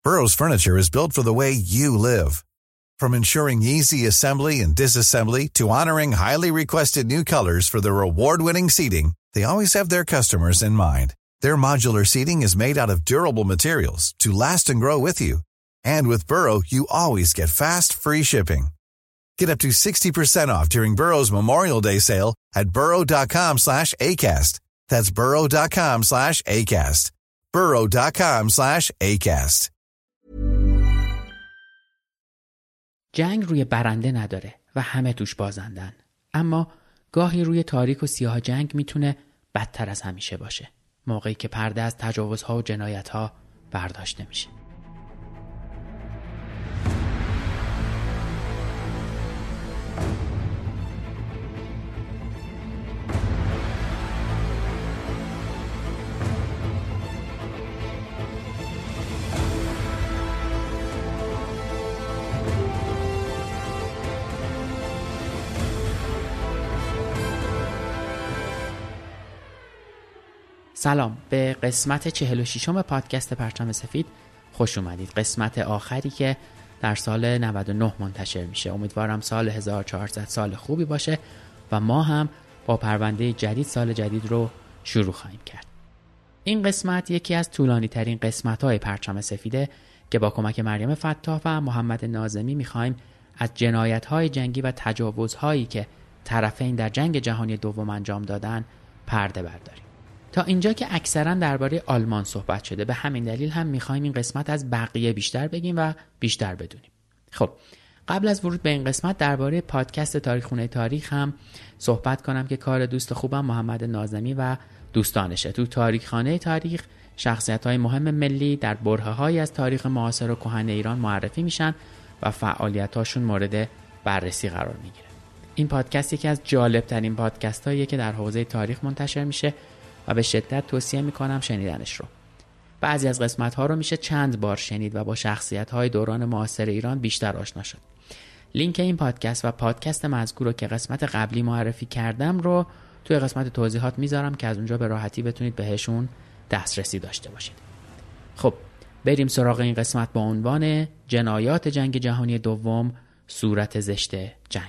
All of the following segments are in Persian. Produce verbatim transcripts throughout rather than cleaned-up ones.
Burrow's furniture is built for the way you live. From ensuring easy assembly and disassembly to honoring highly requested new colors for their award-winning seating, they always have their customers in mind. Their modular seating is made out of durable materials to last and grow with you. And with Burrow, you always get fast, free shipping. Get up to sixty percent off during Burrow's Memorial Day sale at burrow.com slash ACAST. That's burrow.com slash ACAST. burrow.com slash ACAST. جنگ روی برنده نداره و همه توش بازندن. اما گاهی روی تاریک و سیاه جنگ میتونه بدتر از همیشه باشه. موقعی که پرده از تجاوزها و جنایتها برداشته میشه. سلام، به قسمت چهل و ششم پادکست پرچم سفید خوش اومدید. قسمت آخری که در سال نود و نه منتشر میشه. امیدوارم سال هزار و چهارصد سال خوبی باشه و ما هم با پرونده جدید سال جدید رو شروع خواهیم کرد. این قسمت یکی از طولانی ترین قسمت های پرچم سفیده که با کمک مریم فتاح و محمد ناظمی میخوایم از جنایت های جنگی و تجاوزهایی که طرفین در جنگ جهانی دوم انجام دادن پرده برداریم. تا اینجا که اکثرا درباره آلمان صحبت شده، به همین دلیل هم میخوایم این قسمت از بقیه بیشتر بگیم و بیشتر بدونیم. خب قبل از ورود به این قسمت درباره پادکست تاریخ خونه تاریخ هم صحبت کنم که کار دوست خوبم محمد ناظمی و دوستانشه. تو تاریخ خانه تاریخ شخصیت‌های مهم ملی در برهه‌هایی از تاریخ معاصر و کهن ایران معرفی میشن و فعالیت‌هاشون مورد بررسی قرار میگیره. این پادکست یکی از جالب‌ترین پادکست‌هاییه که در حوزه تاریخ منتشر میشه و به شدت توصیه میکنم شنیدنش رو. بعضی از قسمت‌ها رو میشه چند بار شنید و با شخصیت‌های دوران معاصر ایران بیشتر آشنا شد. لینک این پادکست و پادکست مذکور رو که قسمت قبلی معرفی کردم رو توی قسمت توضیحات میذارم که از اونجا به راحتی بتونید بهشون دسترسی داشته باشید. خب بریم سراغ این قسمت با عنوان جنایات جنگ جهانی دوم، صورت زشت جنگ.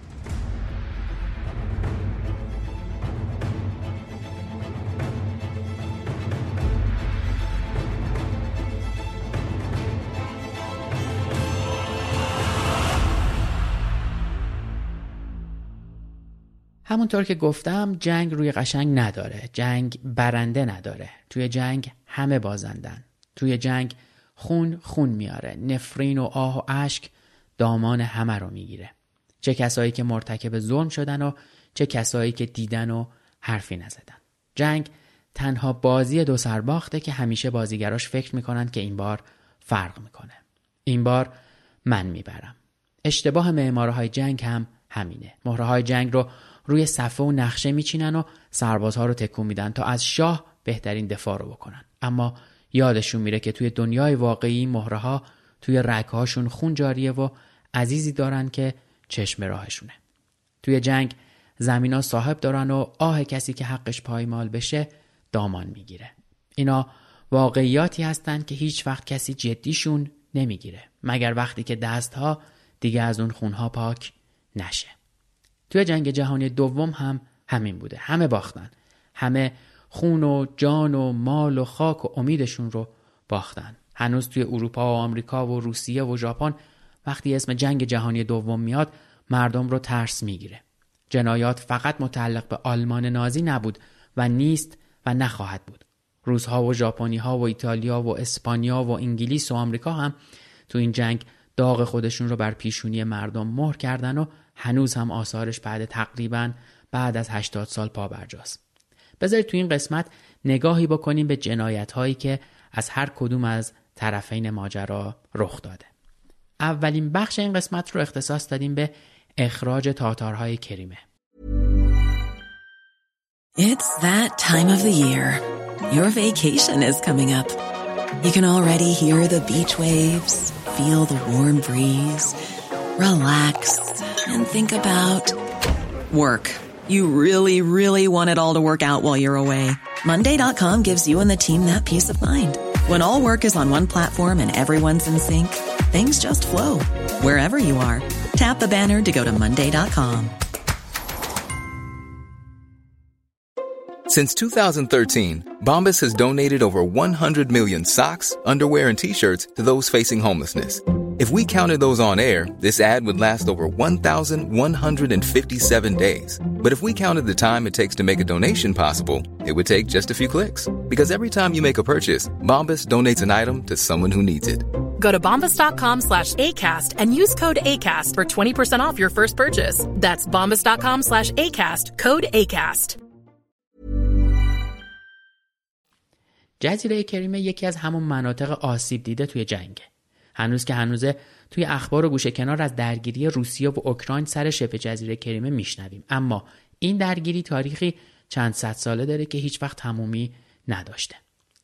همونطور که گفتم جنگ روی قشنگ نداره. جنگ برنده نداره. توی جنگ همه بازندن. توی جنگ خون خون میاره. نفرین و آه و اشک دامان همه رو میگیره. چه کسایی که مرتکب ظلم شدن و چه کسایی که دیدن و حرفی نزدن. جنگ تنها بازی دو سرباخته که همیشه بازیگراش فکر میکنن که این بار فرق میکنه. این بار من میبرم. اشتباه معمارهای جنگ هم همینه. مهره‌های جنگ رو روی صفحه و نقشه میچینن و سربازها رو تکون میدن تا از شاه بهترین دفاع رو بکنن. اما یادشون میره که توی دنیای واقعی مهره‌ها توی رگ‌هاشون خون جاریه و عزیزی دارن که چشم راهشونه. توی جنگ زمینا صاحب دارن و آه کسی که حقش پایمال بشه دامان میگیره. اینا واقعیاتی هستن که هیچ وقت کسی جدیشون نمیگیره مگر وقتی که دستها دیگه از اون خونها پاک نشه. توی جنگ جهانی دوم هم همین بوده. همه باختن. همه خون و جان و مال و خاک و امیدشون رو باختن. هنوز توی اروپا و آمریکا و روسیه و ژاپن وقتی اسم جنگ جهانی دوم میاد مردم رو ترس میگیره. جنایات فقط متعلق به آلمان نازی نبود و نیست و نخواهد بود. روس‌ها و ژاپنی‌ها و ایتالیا و اسپانیا و انگلیس و آمریکا هم تو این جنگ داغ خودشون رو بر پیشونی مردم مهر کردن و هنوز هم آثارش بعد تقریباً بعد از هشتاد سال پابرجاست. بذارید تو این قسمت نگاهی بکنیم به جنایت‌هایی که از هر کدوم از طرفین ماجرا رخ داده. اولین بخش این قسمت رو اختصاص دادیم به اخراج تاتارهای کریمه. It's that time of the year. Your vacation is coming up. You can already hear the beach waves, feel the warm breeze, relax, and think about work. You really, really want it all to work out while you're away. Monday dot com gives you and the team that peace of mind. When all work is on one platform and everyone's in sync, things just flow. Wherever you are, tap the banner to go to monday dot com. Since two thousand thirteen, Bombas has donated over one hundred million socks, underwear, and T-shirts to those facing homelessness. If we counted those on air, this ad would last over one thousand one hundred fifty-seven days. But if we counted the time it takes to make a donation possible, it would take just a few clicks. Because every time you make a purchase, Bombas donates an item to someone who needs it. Go to bombas.com slash ACAST and use code ACAST for twenty percent off your first purchase. That's bombas.com slash ACAST, code ACAST. جزیره کریمه یکی از همون مناطق آسیب دیده توی جنگه. هنوز که هنوزه توی اخبار و گوشه کنار از درگیری روسیه و اوکراین سر شبه جزیره کریمه میشنویم، اما این درگیری تاریخی چند صد ساله داره که هیچ وقت تمومی نداشته.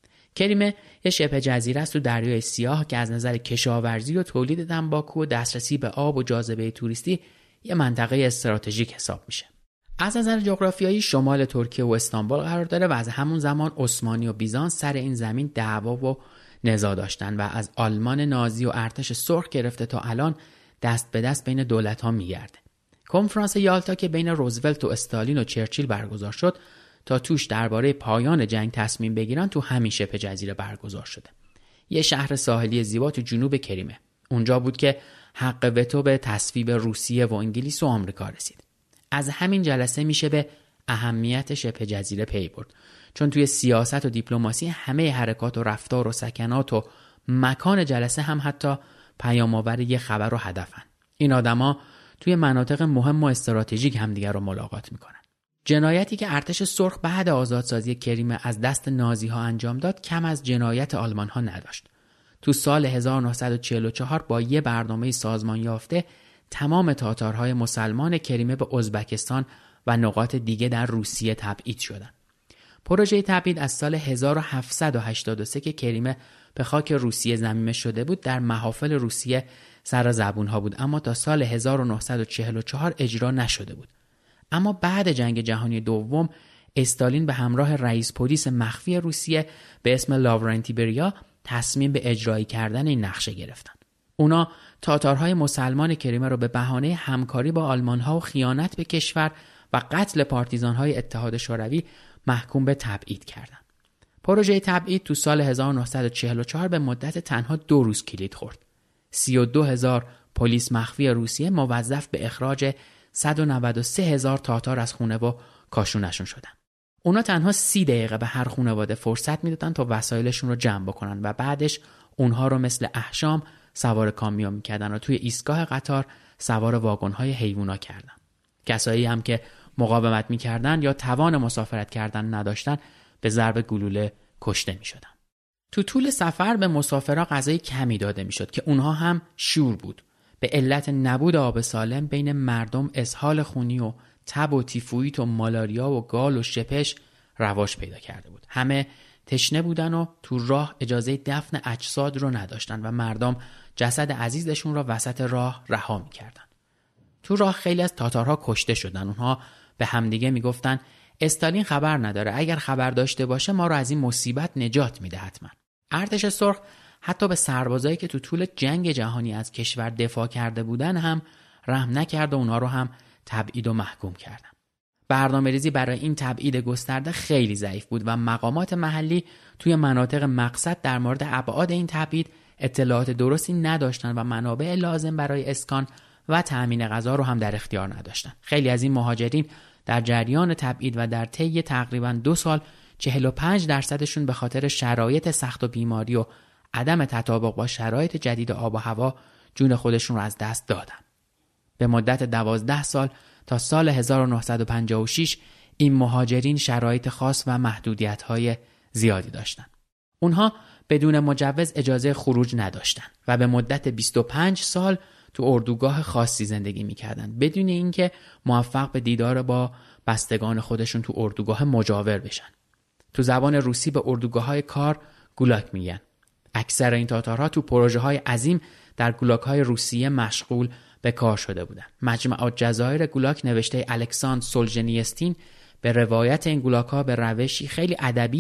کریمه یه شبه جزیره است تو دریای سیاه که از نظر کشاورزی و تولید تنباکو و دسترسی به آب و جاذبه توریستی یه منطقه استراتژیک حساب میشه. از نظر جغرافیایی شمال ترکیه و استانبول قرار داره و از همون زمان عثمانی و بیزانس سر این زمین دعوا و نزاع داشتن و از آلمان نازی و ارتش سرخ گرفته تا الان دست به دست بین دولت‌ها میگرده. کنفرانس یالتا که بین روزولت و استالین و چرچیل برگزار شد تا توش درباره پایان جنگ تصمیم بگیرن تو همین شبه جزیره برگزار شده. یه شهر ساحلی زیبا تو جنوب کریمه. اونجا بود که حق وتو به تصویب روسیه و انگلیس و آمریکا رسید. از همین جلسه میشه به اهمیت شبه جزیره پی برد، چون توی سیاست و دیپلماسی همه حرکات و رفتار و سکنات و مکان جلسه هم حتی پیام‌آور یه خبر و هدفن. این آدما توی مناطق مهم و استراتژیک همدیگر رو ملاقات میکنن. جنایتی که ارتش سرخ بعد آزادسازی کریمه از دست نازی‌ها انجام داد کم از جنایت آلمان‌ها نداشت. تو سال هزار و نهصد و چهل و چهار با یه برنامه سازمان یافته تمام تاتارهای مسلمان کریمه به ازبکستان و نقاط دیگه در روسیه تبعید شدند. پروژه تبعید از سال هزار و هفتصد و هشتاد و سه که کریمه به خاک روسیه ضمیمه شده بود در محافل روسیه سر زبونها بود، اما تا سال هزار و نهصد و چهل و چهار اجرا نشده بود. اما بعد جنگ جهانی دوم استالین به همراه رئیس پلیس مخفی روسیه به اسم لاورنتی بریا تصمیم به اجرایی کردن این نقشه گرفتن. اونا تاتارهای مسلمان کریمه رو به بهانه همکاری با آلمان‌ها و خیانت به کشور و قتل پارتیزان‌های اتحاد شوروی محکوم به تبعید کردند. پروژه تبعید تو سال هزار و نهصد و چهل و چهار به مدت تنها دو روز کلید خورد. سی و دو هزار پلیس مخفی روسیه موظف به اخراج صد و نود و سه هزار تاتار از خونه و کاشونشون شدن. اونا تنها سی دقیقه به هر خانواده فرصت میدادن تا وسایلشون رو جمع بکنن و بعدش اونها رو مثل احشام سوار کامیون میکردن و توی ایستگاه قطار سوار واگن‌های حیوونا کردن. کسایی هم که مقاومت میکردن یا توان مسافرت کردن نداشتن به ضرب گلوله کشته میشدن. تو طول سفر به مسافرها غذای کمی داده میشد که اونها هم شور بود. به علت نبود آب سالم بین مردم اسهال خونی و تب و تیفوئید و مالاریا و گال و شپش رواج پیدا کرده بود. همه تشنه بودن و تو راه اجازه دفن اجساد رو نداشتن و مردم جسد عزیزشون را وسط راه رها میکردن. تو راه خیلی از تاتارها کشته شدن. اونها به همدیگه میگفتن استالین خبر نداره، اگر خبر داشته باشه ما رو از این مصیبت نجات میده حتما. ارتش سرخ حتی به سربازایی که تو طول جنگ جهانی از کشور دفاع کرده بودن هم رحم نکرد و اونها رو هم تبعید و محکوم کردن. برنامه‌ریزی برای این تبعید گسترده خیلی ضعیف بود و مقامات محلی توی مناطق مقصد در مورد ابعاد این تبعید اطلاعات درستی نداشتن و منابع لازم برای اسکان و تأمین غذا رو هم در اختیار نداشتن. خیلی از این مهاجرین در جریان تبعید و در طی تقریباً دو سال چهل و پنج درصدشون به خاطر شرایط سخت و بیماری و عدم تطابق با شرایط جدید آب و هوا جون خودشون رو از دست دادن. به مدت دوازده سال تا سال هزار و نهصد و پنجاه و شش این مهاجرین شرایط خاص و محدودیت‌های زیادی داشتند. اونها بدون مجوز اجازه خروج نداشتند و به مدت بیست و پنج سال تو اردوگاه خاصی زندگی می‌کردند بدون اینکه موفق به دیدار با بستگان خودشون تو اردوگاه مجاور بشن. تو زبان روسی به اردوگاه‌های کار گولاک میگن. اکثر این تاتارها تو پروژه‌های عظیم در گولاک‌های روسیه مشغول به کار شده بودند. مجمع جزایر گولاک نوشته الکساندر سولژنیتسین به روایت این گولاک‌ها به روشی خیلی ادبی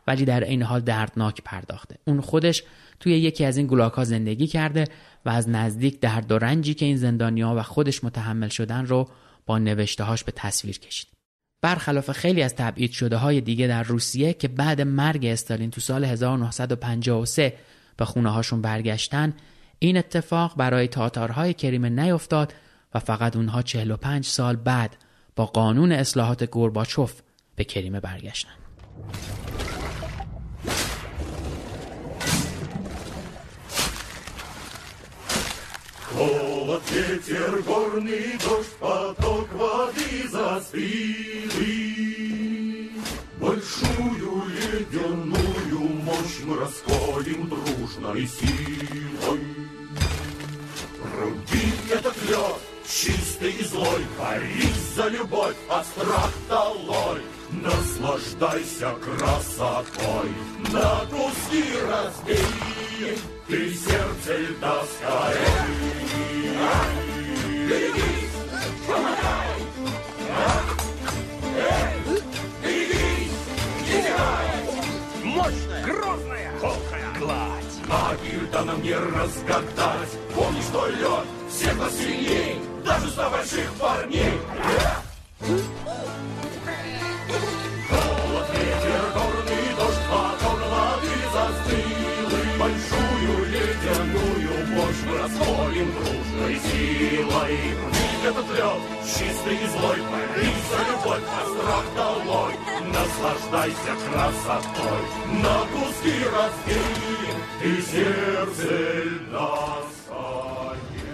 ولی در این حال دردناک پرداخته. اون خودش توی یکی از این گلاک‌ها زندگی کرده و از نزدیک درد و رنجی که این زندانی‌ها و خودش متحمل شدن رو با نوشته‌هاش به تصویر کشید. برخلاف خیلی از تبعید شده های دیگه در روسیه که بعد مرگ استالین تو سال هزار و نهصد و پنجاه و سه به خونه هاشون برگشتن، این اتفاق برای تاتارهای کریمه نیفتاد و فقط اونها چهل و پنج سال بعد با قانون اصلاحات گورباچوف به کریمه برگشتن. Холод, ветер, горный дождь, поток воды застыли. Большую ледяную мощь мы расколем дружной силой. Руби этот лед, чистый и злой, борись за любовь, а страх долой. Наслаждайся красотой, на куски разбей, ты сердце льда скорей. Берегись, помогай, берегись, не теряй. Мощная, грозная, колкая гладь. Магию-то нам не разгадать. Помни, что лед всех нас сильней, даже ста больших парней. Холод, ветер, горный дождь, поток воды застыли. Большую ледяную мощь мы расколем дружной силой. Рвить этот лед, чистый и злой, борись за любовь, а страх долой. Наслаждайся красотой, на куски разбей, и сердце льда скорей.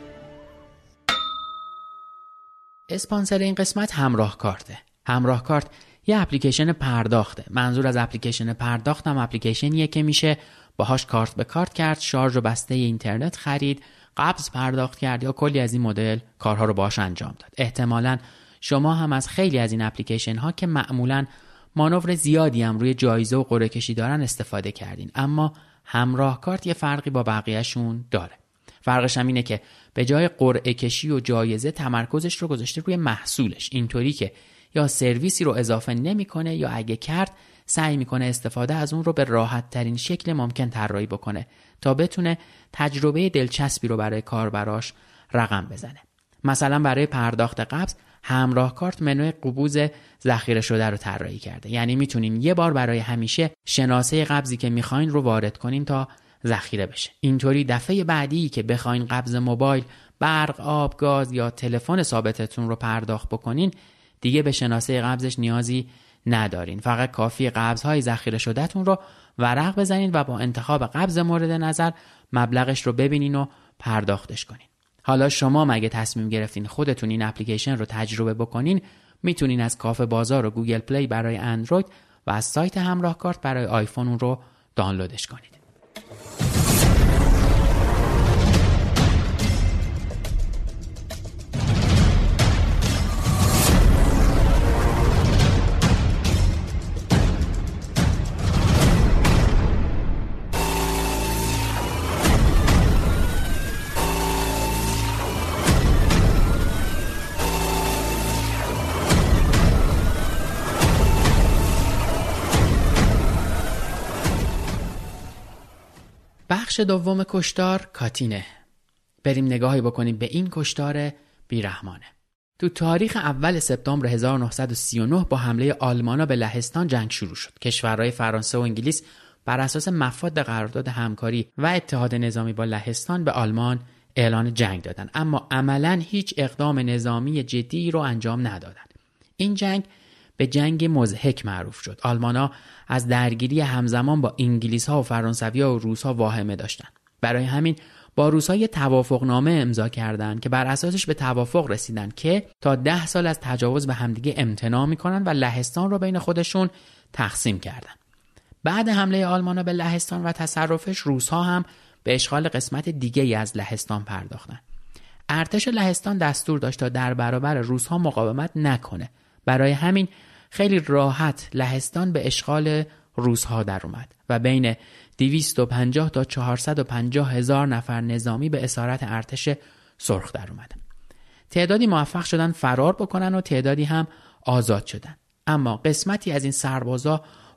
اسپانسر این قسمت همراه کارته. همراه کارت یه اپلیکیشن پرداخته. منظور از اپلیکیشن پرداخت هم اپلیکیشنیه که میشه باهاش کارت به کارت کرد، شارژ و بسته اینترنت خرید، قبض پرداخت کرد یا کلی از این مدل کارها رو باهاش انجام داد. احتمالاً شما هم از خیلی از این اپلیکیشن ها که معمولاً مانور زیادی هم روی جایزه و قرعه کشی دارن استفاده کردین، اما همراه کارت یه فرقی با بقیه‌شون داره. فرقش هم اینه که به جای قرعه کشی و جایزه تمرکزش رو گذاشته روی محصولش، اینطوری که یا سرویسی رو اضافه نمیکنه یا اگه کرد سعی میکنه استفاده از اون رو به راحت ترین شکل ممکن طراحی بکنه تا بتونه تجربه دلچسبی رو برای کاربراش رقم بزنه. مثلا برای پرداخت قبض همراه کارت منوی قبوز ذخیره شده رو طراحی کرده. یعنی میتونین یه بار برای همیشه شناسه قبضی که میخواین رو وارد کنین تا ذخیره بشه. اینطوری دفعه بعدی که بخواین قبض موبایل، برق، آب، گاز یا تلفن ثابتتون رو پرداخت بکنین دیگه به شناسه قبضش نیازی ندارین. فقط کافی قبض‌های ذخیره شدهتون رو ورق بزنین و با انتخاب قبض مورد نظر مبلغش رو ببینین و پرداختش کنین. حالا شما مگه تصمیم گرفتین خودتون این اپلیکیشن رو تجربه بکنین، میتونین از کافه بازار و گوگل پلی برای اندروید و از سایت همراه کارت برای آیفون اون رو دانلودش کنید. بخش دوم کشتار کاتینه. بریم نگاهی بکنیم به این کشتار بیرحمانه. تو تاریخ اول سپتامبر هزار و نهصد و سی و نه با حمله آلمانا به لهستان جنگ شروع شد. کشورهای فرانسه و انگلیس بر اساس مفاد قرارداد همکاری و اتحاد نظامی با لهستان به آلمان اعلان جنگ دادن، اما عملاً هیچ اقدام نظامی جدی رو انجام ندادن. این جنگ به جنگ مضحک معروف شد. آلمانا از درگیری همزمان با انگلیس‌ها و فرانسوی‌ها و روس‌ها واهمه داشتن. برای همین با روس‌ها یه توافقنامه امضا کردند که بر اساسش به توافق رسیدن که تا ده سال از تجاوز به همدیگه امتناع می‌کنن و لهستان رو بین خودشون تقسیم کردن. بعد حمله آلمانا به لهستان و تصرفش، روس‌ها هم به اشغال قسمت دیگه‌ای از لهستان پرداختن. ارتش لهستان دستور داشت تا در برابر روس‌ها مقاومت نکنه. برای همین خیلی راحت لهستان به اشغال روس‌ها در اومد و بین دویست و پنجاه تا چهارصد و پنجاه هزار نفر نظامی به اسارت ارتش سرخ در اومدن. تعدادی موفق شدن فرار بکنن و تعدادی هم آزاد شدن. اما قسمتی از این سربازا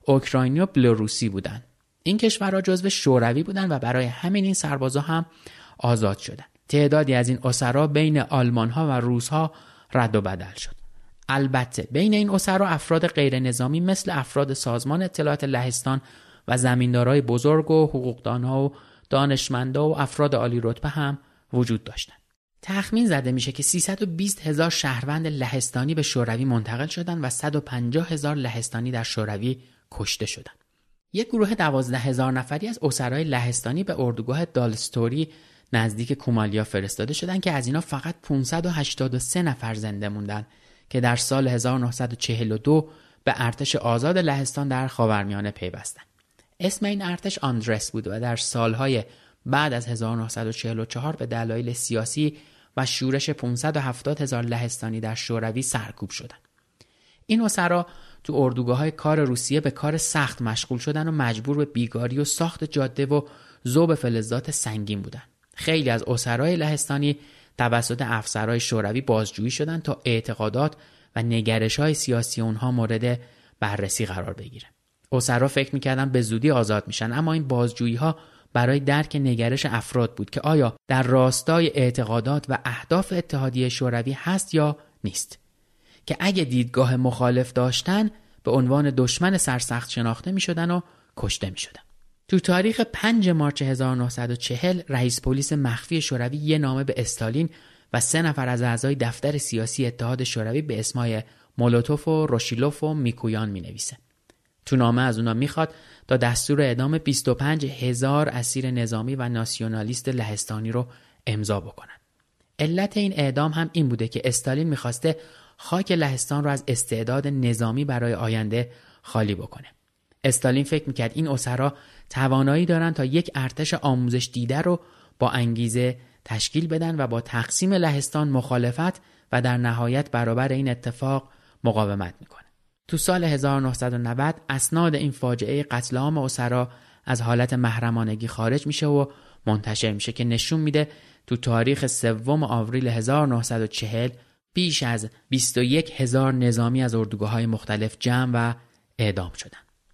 اوکراینی و بلاروسی بودند. این کشورها جزو شوروی بودند و برای همین این سربازا هم آزاد شدند. تعدادی از این اسرا بین آلمان‌ها و روس‌ها رد و بدل شد. البته بین این اسرا افراد غیر نظامی مثل افراد سازمان اطلاعات لهستان و زمیندارای بزرگ و حقوقدان‌ها و دانشمندا و افراد عالی رتبه هم وجود داشتند. تخمین زده میشه که سیصد و بیست هزار شهروند لهستانی به شوروی منتقل شدند و صد و پنجاه هزار لهستانی در شوروی کشته شدند. یک گروه دوازده هزار نفری از اسرای لهستانی به اردوگاه دالستوری نزدیک کومالیا فرستاده شدند که از اینا فقط پانصد و هشتاد و سه نفر زنده موندن که در سال هزار و نهصد و چهل و دو به ارتش آزاد لهستان در خاورمیانه پیوستند. اسم این ارتش آندرس بود و در سالهای بعد از هزار و نهصد و چهل و چهار به دلایل سیاسی و شورش پانصد و هفتاد هزار لهستانی در شوروی سرکوب شدند. این اسرا تو اردوگاه‌های کار روسیه به کار سخت مشغول شدن و مجبور به بیگاری و ساخت جاده و ذوب فلزات سنگین بودند. خیلی از اسرای لهستانی توسط افسرهای شوروی بازجویی شدند تا اعتقادات و نگرش‌های سیاسی اونها مورد بررسی قرار بگیره. اسرا فکر می‌کردن به زودی آزاد میشن، اما این بازجویی‌ها برای درک نگرش افراد بود که آیا در راستای اعتقادات و اهداف اتحادیه شوروی هست یا نیست، که اگه دیدگاه مخالف داشتن به عنوان دشمن سرسخت شناخته می‌شدن و کشته می‌شدن. تو تاریخ پنجم مارس هزار و نهصد و چهل رئیس پلیس مخفی شوروی یه نامه به استالین و سه نفر از اعضای دفتر سیاسی اتحاد شوروی به اسمای مولوتوف و روشیلوف و میکویان مینویسه. تو نامه از اونا میخواد تا دستور اعدام بیست و پنج هزار اسیر نظامی و ناسیونالیست لهستانی رو امضا بکنن. علت این اعدام هم این بوده که استالین میخواسته خاک لهستان رو از استعداد نظامی برای آینده خالی بکنه. استالین فکر میکرد این اسرا توانایی دارن تا یک ارتش آموزش دیده رو با انگیزه تشکیل بدن و با تقسیم لهستان مخالفت و در نهایت برابر این اتفاق مقاومت میکنه. تو سال هزار و نهصد و نود اسناد این فاجعه قتل عام اسرا از حالت محرمانگی خارج میشه و منتشر میشه که نشون میده تو تاریخ سوم آوریل هزار و نهصد و چهل بیش از بیست و یک هزار نظامی از اردوگاه‌های مختلف جمع و اعدام شدن.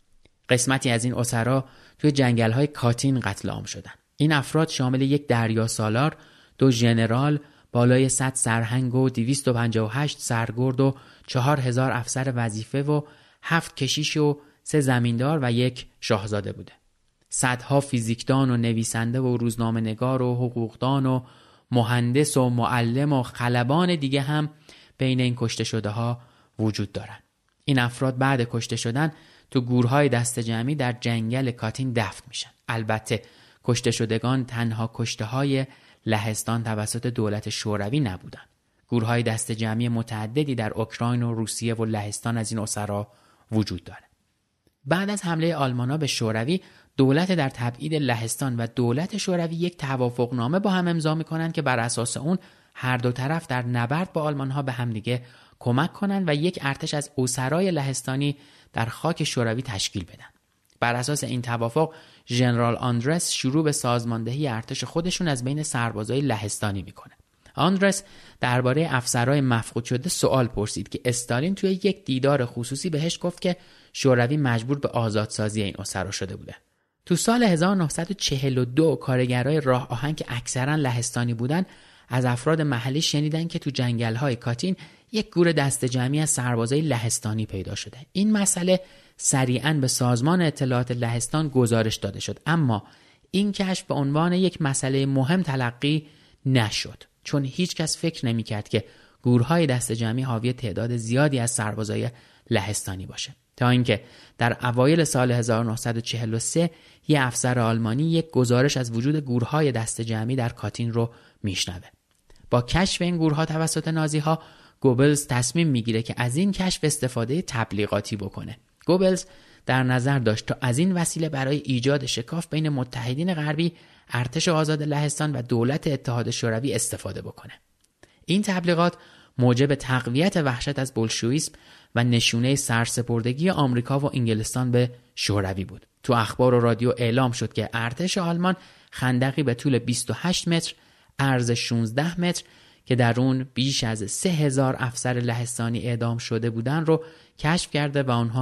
قسمتی از این اسرا توی جنگل‌های کاتین قتل عام شدن. این افراد شامل یک دریا سالار، دو ژنرال، بالای صد سرهنگ و دویست و پنجاه و هشت سرگرد و چهار هزار افسر وظیفه و هفت کشیش و سه زمیندار و یک شاهزاده بوده. صدها فیزیکدان و نویسنده و روزنامه‌نگار و حقوقدان و مهندس و معلم و خلبان دیگه هم بین این کشته شده ها وجود دارن. این افراد بعد کشته شدن تو گورهای دست جمعی در جنگل کاتین دفن میشن. البته کشته شدگان تنها کشته های لهستان توسط دولت شوروی نبودن. گورهای دست جمعی متعددی در اوکراین و روسیه و لهستان از این اسرا وجود داره. بعد از حمله آلمان‌ها به شوروی، دولت در تبعید لهستان و دولت شوروی یک توافقنامه با هم امضا میکنن که بر اساس اون هر دو طرف در نبرد با آلمان‌ها به هم دیگه کمک کنن و یک ارتش از اسرای لهستانی در خاک شوروی تشکیل بدن. بر اساس این توافق ژنرال آندرس شروع به سازماندهی ارتش خودشون از بین سربازای لهستانی میکنه. آندرس درباره افسرهای مفقود شده سوال پرسید که استالین توی یک دیدار خصوصی بهش گفت که شوروی مجبور به آزادسازی این اسرا شده بوده. تو سال هزار و نهصد و چهل و دو کارگرای راه آهن که اکثرا لهستانی بودن از افراد محلی شنیدن که تو جنگل‌های کاتین یک گور دست جمعی از سربازای لهستانی پیدا شده. این مسئله سریعاً به سازمان اطلاعات لهستان گزارش داده شد، اما این کشف به عنوان یک مسئله مهم تلقی نشد، چون هیچ کس فکر نمی‌کرد که گورهای دست جمعی حاوی تعداد زیادی از سربازای لهستانی باشه. تا اینکه در اوایل سال هزار و نهصد و چهل و سه یه افسر آلمانی یک گزارش از وجود گورهای دست جمعی در کاتین رو میشنوه. با کشف این گورها توسط نازی‌ها، گوبلز تصمیم میگیره که از این کشف استفاده تبلیغاتی بکنه. گوبلز در نظر داشت تا از این وسیله برای ایجاد شکاف بین متحدین غربی، ارتش آزاد لهستان و دولت اتحاد شوروی استفاده بکنه. این تبلیغات موجب تقویت وحشت از بولشویسم و نشونه سرسپردگی آمریکا و انگلستان به شوروی بود. تو اخبار و رادیو اعلام شد که ارتش آلمان خندقی به طول بیست و هشت متر، عرض شانزده متر که در اون بیش از سه هزار افسر لهستانی اعدام شده بودن رو کشف کرده و آنها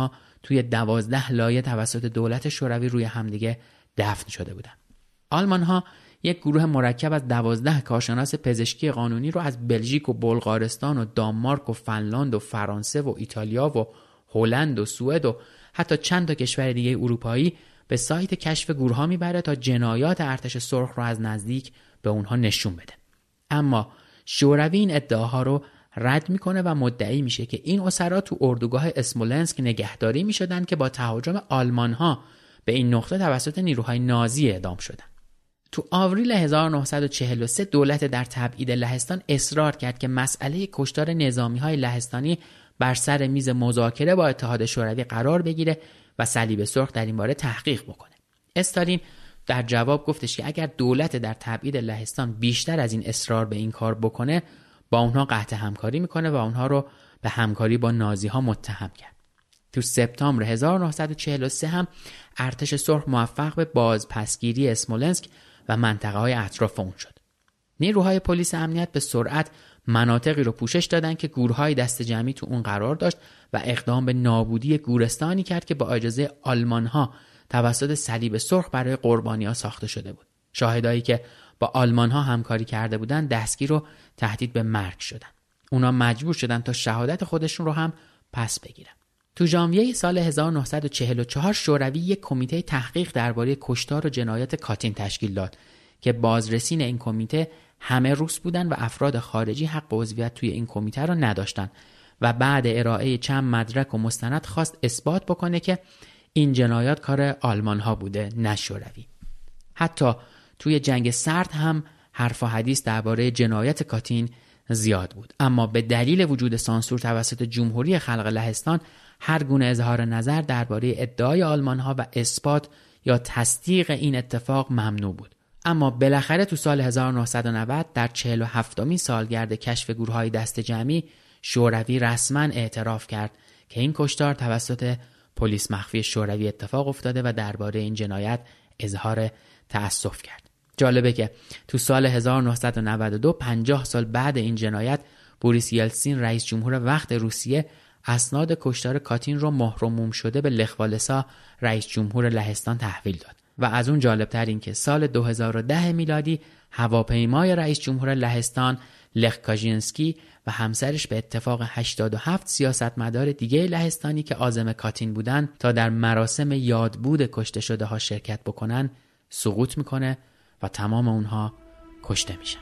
توی دوازده لایه توسط دولت شوروی روی همدیگه دفن شده بودن. آلمان ها یک گروه مرکب از دوازده کارشناس پزشکی قانونی رو از بلژیک و بلغارستان و دانمارک و فنلاند و فرانسه و ایتالیا و هلند و سوئد و حتی چند تا کشور دیگه اروپایی به سایت کشف گورها میبره تا جنایات ارتش سرخ رو از نزدیک به اونها نشون بده. اما شوروی این ادعاها رو رد میکنه و مدعی میشه که این اسرا تو اردوگاه اسمولنسک نگهداری میشدن که با تهاجم آلمان ها به این نقطه توسط نیروهای نازی اعدام شدن. تو آوریل هزار و نهصد و چهل و سه دولت در تبعید لهستان اصرار کرد که مسئله کشتار نظامی‌های لهستانی بر سر میز مذاکره با اتحاد شوروی قرار بگیره و صلیب سرخ در این باره تحقیق بکنه. استالین در جواب گفتش که اگر دولت در تبعید لهستان بیشتر از این اصرار به این کار بکنه با اونها قطع همکاری میکنه و اونها رو به همکاری با نازی‌ها متهم کرد. تو سپتامبر هزار و نهصد و چهل و سه هم ارتش سرخ موفق به بازپسگیری اسمولنسک و منطقه‌های اطراف اون شد. نیروهای پلیس امنیت به سرعت مناطقی رو پوشش دادن که گورهای دست جمعی تو اون قرار داشت و اقدام به نابودی گورستانی کرد که با اجازه آلمان‌ها توسط صلیب سرخ برای قربانی‌ها ساخته شده بود. شاهدایی که با آلمان‌ها همکاری کرده بودن دستگیر و تهدید به مرگ شدن. اونا مجبور شدن تا شهادت خودشون رو هم پس بگیرن. تو ژانویه سال هزار و نهصد و چهل و چهار شوروی یک کمیته تحقیق درباره کشتار و جنایات کاتین تشکیل داد که بازرسین این کمیته همه روس بودن و افراد خارجی حق عضویت توی این کمیته رو نداشتن و بعد ارائه چند مدرک و مستند خواست اثبات بکنه که این جنایات کار آلمان ها بوده نه شوروی. حتی توی جنگ سرد هم حرف و حدیث درباره جنایت کاتین زیاد بود، اما به دلیل وجود سانسور توسط جمهوری خلق لهستان هر گونه اظهار نظر درباره ادعای آلمان ها و اثبات یا تصدیق این اتفاق ممنوع بود. اما بالاخره تو سال هزار و نهصد و نود در چهل و هفتمین سالگرد کشف گورهای دست جمعی شوروی رسما اعتراف کرد که این کشتار توسط پلیس مخفی شوروی اتفاق افتاده و درباره این جنایت اظهار تأسف کرد. جالبه که تو سال هزار و نهصد و نود و دو پنجاه سال بعد این جنایت بوریس یلتسین رئیس جمهور وقت روسیه اسناد کشتار کاتین رو مهر و موم شده به لخ والسا رئیس جمهور لهستان تحویل داد. و از اون جالبتر این که سال دو هزار و ده میلادی هواپیمای رئیس جمهور لهستان لخ کاژینسکی و همسرش به اتفاق هشتاد و هفت سیاستمدار دیگه لهستانی که عازم کاتین بودن تا در مراسم یادبود کشته شده ها شرکت بکنن سقوط میکنه و تمام اونها کشته میشن.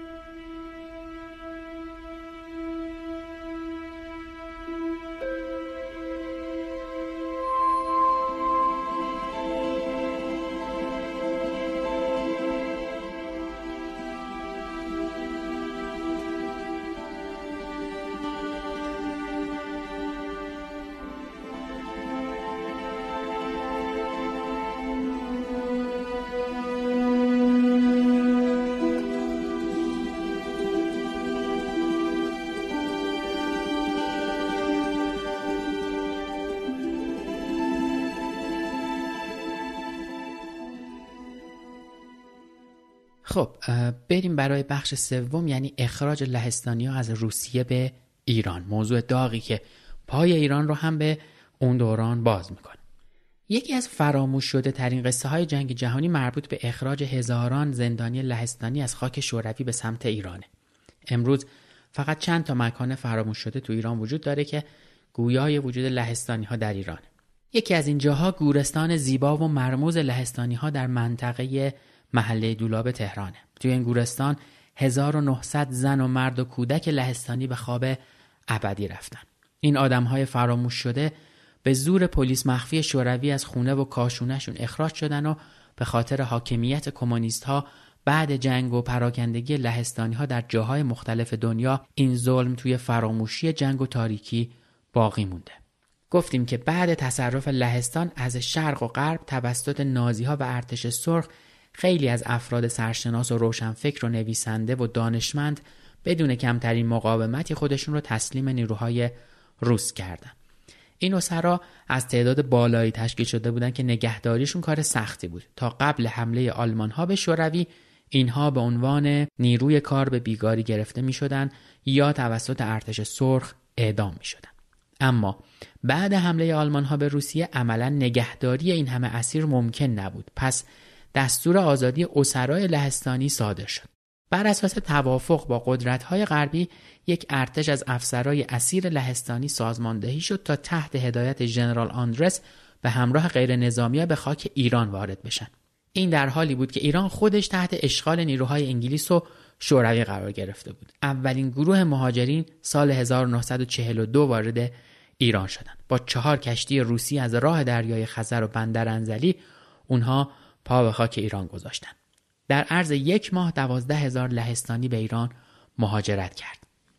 خب بریم برای بخش سوم، یعنی اخراج لهستانی‌ها از روسیه به ایران. موضوع داغی که پای ایران رو هم به اون دوران باز میکنه. یکی از فراموش شده ترین قصه های جنگ جهانی مربوط به اخراج هزاران زندانی لهستانی از خاک شوروی به سمت ایرانه. امروز فقط چند تا مکان فراموش شده تو ایران وجود داره که گویای وجود لهستانی ها در ایرانه. یکی از این جاها گورستان زیبا و مرموز لهستانی ها در منطقه محله دولاب تهرانه. توی این گورستان هزار و نهصد زن و مرد و کودک لهستانی به خواب ابدی رفتن. این آدم‌های فراموش شده به زور پلیس مخفی شوروی از خونه و کاشونه‌شون اخراج شدن و به خاطر حاکمیت کمونیست‌ها بعد جنگ و پراکندگی لهستانی‌ها در جاهای مختلف دنیا این ظلم توی فراموشی جنگ و تاریکی باقی مونده. گفتیم که بعد تصرف لهستان از شرق و غرب توسط نازی‌ها و ارتش سرخ خیلی از افراد سرشناس و روشنفکر و نویسنده و دانشمند بدون کمترین مقاومتی خودشون رو تسلیم نیروهای روس کردن. این اسرا از تعداد بالایی تشکیل شده بودن که نگهداریشون کار سختی بود. تا قبل حمله آلمان ها به شوروی اینها به عنوان نیروی کار به بیگاری گرفته می شدن یا توسط ارتش سرخ اعدام می شدن. اما بعد حمله آلمان ها به روسیه عملا نگهداری این همه اسیر ممکن نبود. پس دستور آزادی اسرای لهستانی صادر شد. بر اساس توافق با قدرت‌های غربی یک ارتش از افسرای اسیر لهستانی سازماندهی شد تا تحت هدایت ژنرال آندرس به همراه غیر نظامی‌ها به خاک ایران وارد بشن. این در حالی بود که ایران خودش تحت اشغال نیروهای انگلیس و شوروی قرار گرفته بود. اولین گروه مهاجرین سال هزار و نهصد و چهل و دو وارد ایران شدند. با چهار کشتی روسی از راه دریای خزر و بندر انزلی اونها پا به خاک ایران گذاشتند. در عرض یک ماه دوازده هزار لهستانی به ایران مهاجرت کرد.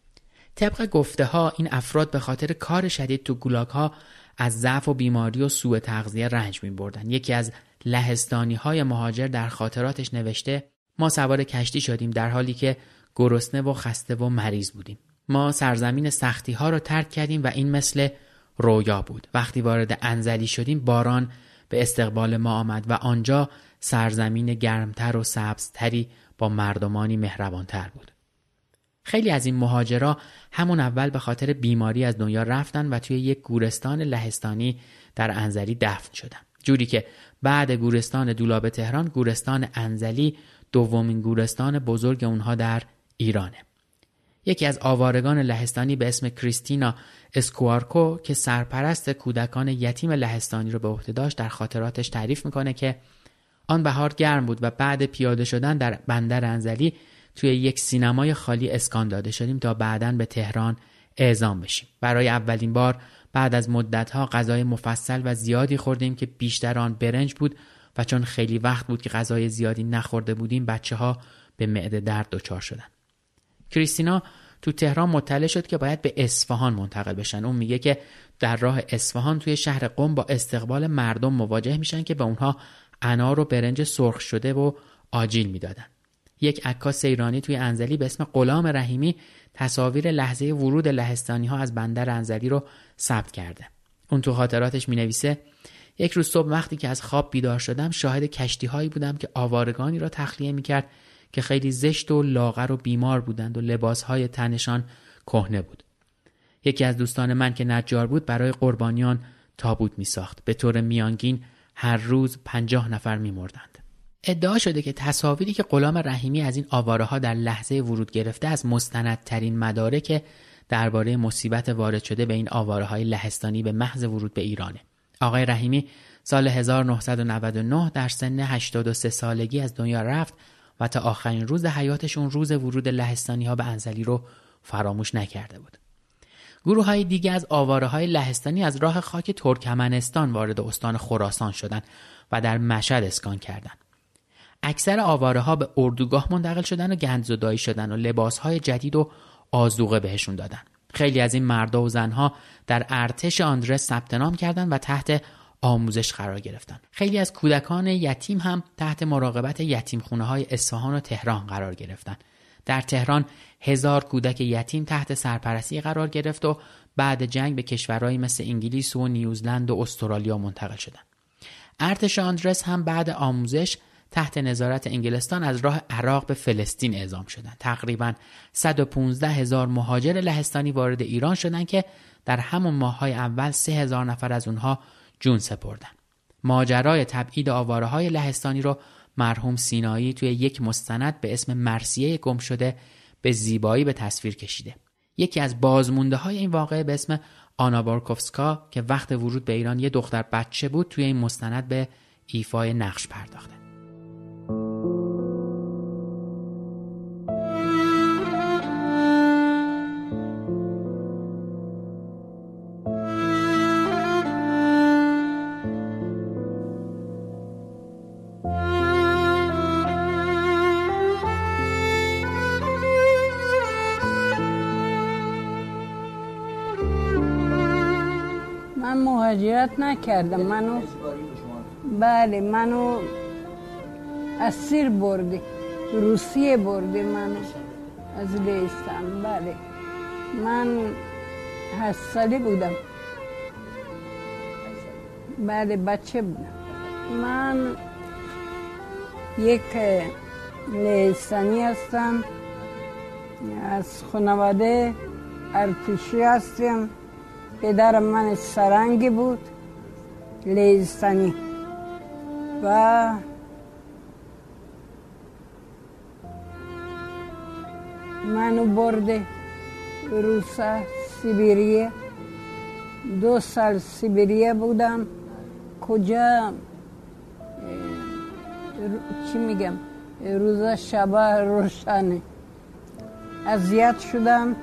طبق گفته ها این افراد به خاطر کار شدید تو گولاگ ها از ضعف و بیماری و سوء تغذیه رنج می بردن. یکی از لهستانی های مهاجر در خاطراتش نوشته ما سوار کشتی شدیم در حالی که گرسنه و خسته و مریض بودیم. ما سرزمین سختی ها رو ترک کردیم و این مثل رویا بود. وقتی وارد انزلی شدیم باران به استقبال ما آمد و آنجا سرزمین گرمتر و سبزتری با مردمانی مهربانتر بود. خیلی از این مهاجرا همون اول به خاطر بیماری از دنیا رفتن و توی یک گورستان لهستانی در انزلی دفن شدن. جوری که بعد گورستان دولاب تهران گورستان انزلی دومین گورستان بزرگ اونها در ایرانه. یکی از آوارگان لهستانی به اسم کریستینا اسکوارکو که سرپرست کودکان یتیم لهستانی رو به عهده داشت در خاطراتش تعریف میکنه که آن بهار گرم بود و بعد پیاده شدن در بندر انزلی توی یک سینمای خالی اسکان داده شدیم تا بعداً به تهران اعزام بشیم. برای اولین بار بعد از مدت‌ها غذای مفصل و زیادی خوردیم که بیشتر آن برنج بود و چون خیلی وقت بود که غذای زیادی نخورده بودیم بچه‌ها به معده درد دچار شدن. کریستینا تو تهران مطلع شد که باید به اصفهان منتقل بشن. اون میگه که در راه اصفهان توی شهر قم با استقبال مردم مواجه میشن که به اونها انار و برنج سرخ شده و آجیل میدادن. یک عکاس ایرانی توی انزلی به اسم غلام رحیمی تصاویر لحظه ورود لهستانی ها از بندر انزلی رو ثبت کرده. اون تو خاطراتش می نویسه یک روز صبح وقتی که از خواب بیدار شدم شاهد کشتی هایی بودم که آوارگانی را تخلیه می کرد که خیلی زشت و لاغر و بیمار بودند و لباس های تنشان کهنه بود. یکی از دوستان من که نجار بود برای قربانیان تابوت می ساخت. به طور میانگین هر روز پنجاه نفر می مردند. ادعا شده که تصاویری که غلام رحیمی از این آواره ها در لحظه ورود گرفته از مستندترین مدارک درباره مصیبت وارد شده به این آواره های لهستانی به محض ورود به ایرانه. آقای رحیمی سال هزار و نهصد و نود و نه در سن هشتاد و سه سالگی از دنیا رفت و تا آخرین روز حیاتشون روز ورود لهستانی ها به انزلی رو فراموش نکرده بود. گروه های دیگه از آواره های لهستانی از راه خاک ترکمنستان وارد استان خراسان شدند و در مشهد اسکان کردند. اکثر آواره ها به اردوگاه منتقل شدن و گندزدایی شدن و لباس های جدید و آذوقه بهشون دادن. خیلی از این مردا و زنها در ارتش آندرس ثبت نام کردند و تحت آموزش قرار گرفتن. خیلی از کودکان یتیم هم تحت مراقبت یتیمخونه های اصفهان و تهران قرار گرفتن. در تهران هزار کودک یتیم تحت سرپرستی قرار گرفت و بعد جنگ به کشورهایی مثل انگلیس و نیوزلند و استرالیا منتقل شدند. ارتش آندرس هم بعد آموزش تحت نظارت انگلستان از راه عراق به فلسطین اعزام شدند. تقریباً صد و پانزده هزار مهاجر لهستانی وارد ایران شدند که در همون ماه‌های اول سه هزار نفر از اونها جون سپردند. ماجرای تبعید آواره‌های لهستانی رو مرحوم سینایی توی یک مستند به اسم مرثیه گم شده به زیبایی به تصویر کشیده. یکی از بازمونده‌های این واقعه به اسم آنا بارکوفسکا که وقت ورود به ایران یه دختر بچه بود توی این مستند به ایفای نقش پرداخته. مهاجرت نکردم. منو بله منو اسیر برده، روسیه برده منو از لهستان. بله من هشت ساله بودم. بله بچه بودم. من یک لهستانی هستم، از خانواده ارتشی هستم. پدرم من سرنگی بود، لیزستانی، و منو برده روسا سیبریه. دو سال سیبریه بودم. کجا چی میگم روزا شبا روشنه. اذیت شدم،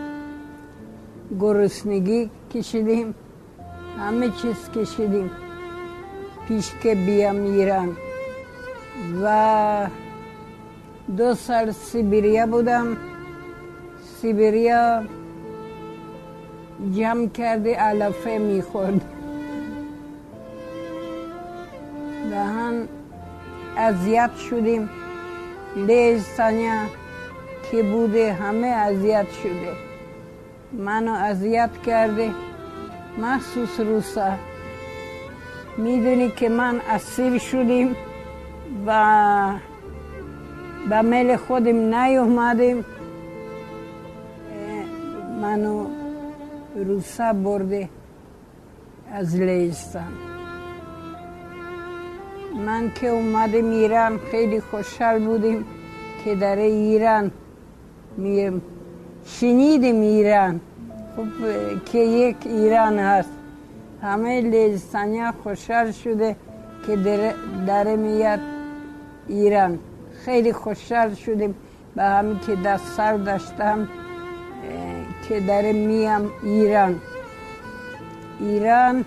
گرسنگی کشیدیم، همه چیز کشیدیم پیش که بیام ایران. و دو سال سیبریا بودم. سیبریا جمع کرده علافه میخورد. دهن اذیت شدیم. لیزستانیا که بوده همه اذیت شده، منو اذیت کرده. مخصوص روسا میدونی که من اسیر شدیم و به میل خودم نیومدیم. منو روسا برده از لیزستان. من که اومدم ایران خیلی خوشحال بودیم که در ایران میم. شنیدیم ایران خوب که یک ایران هست. همه لیزستانیا خوشحال شده که در, در میاد ایران. خیلی خوشحال شدیم به همین که دست سال داشتم که در میام ایران. ایران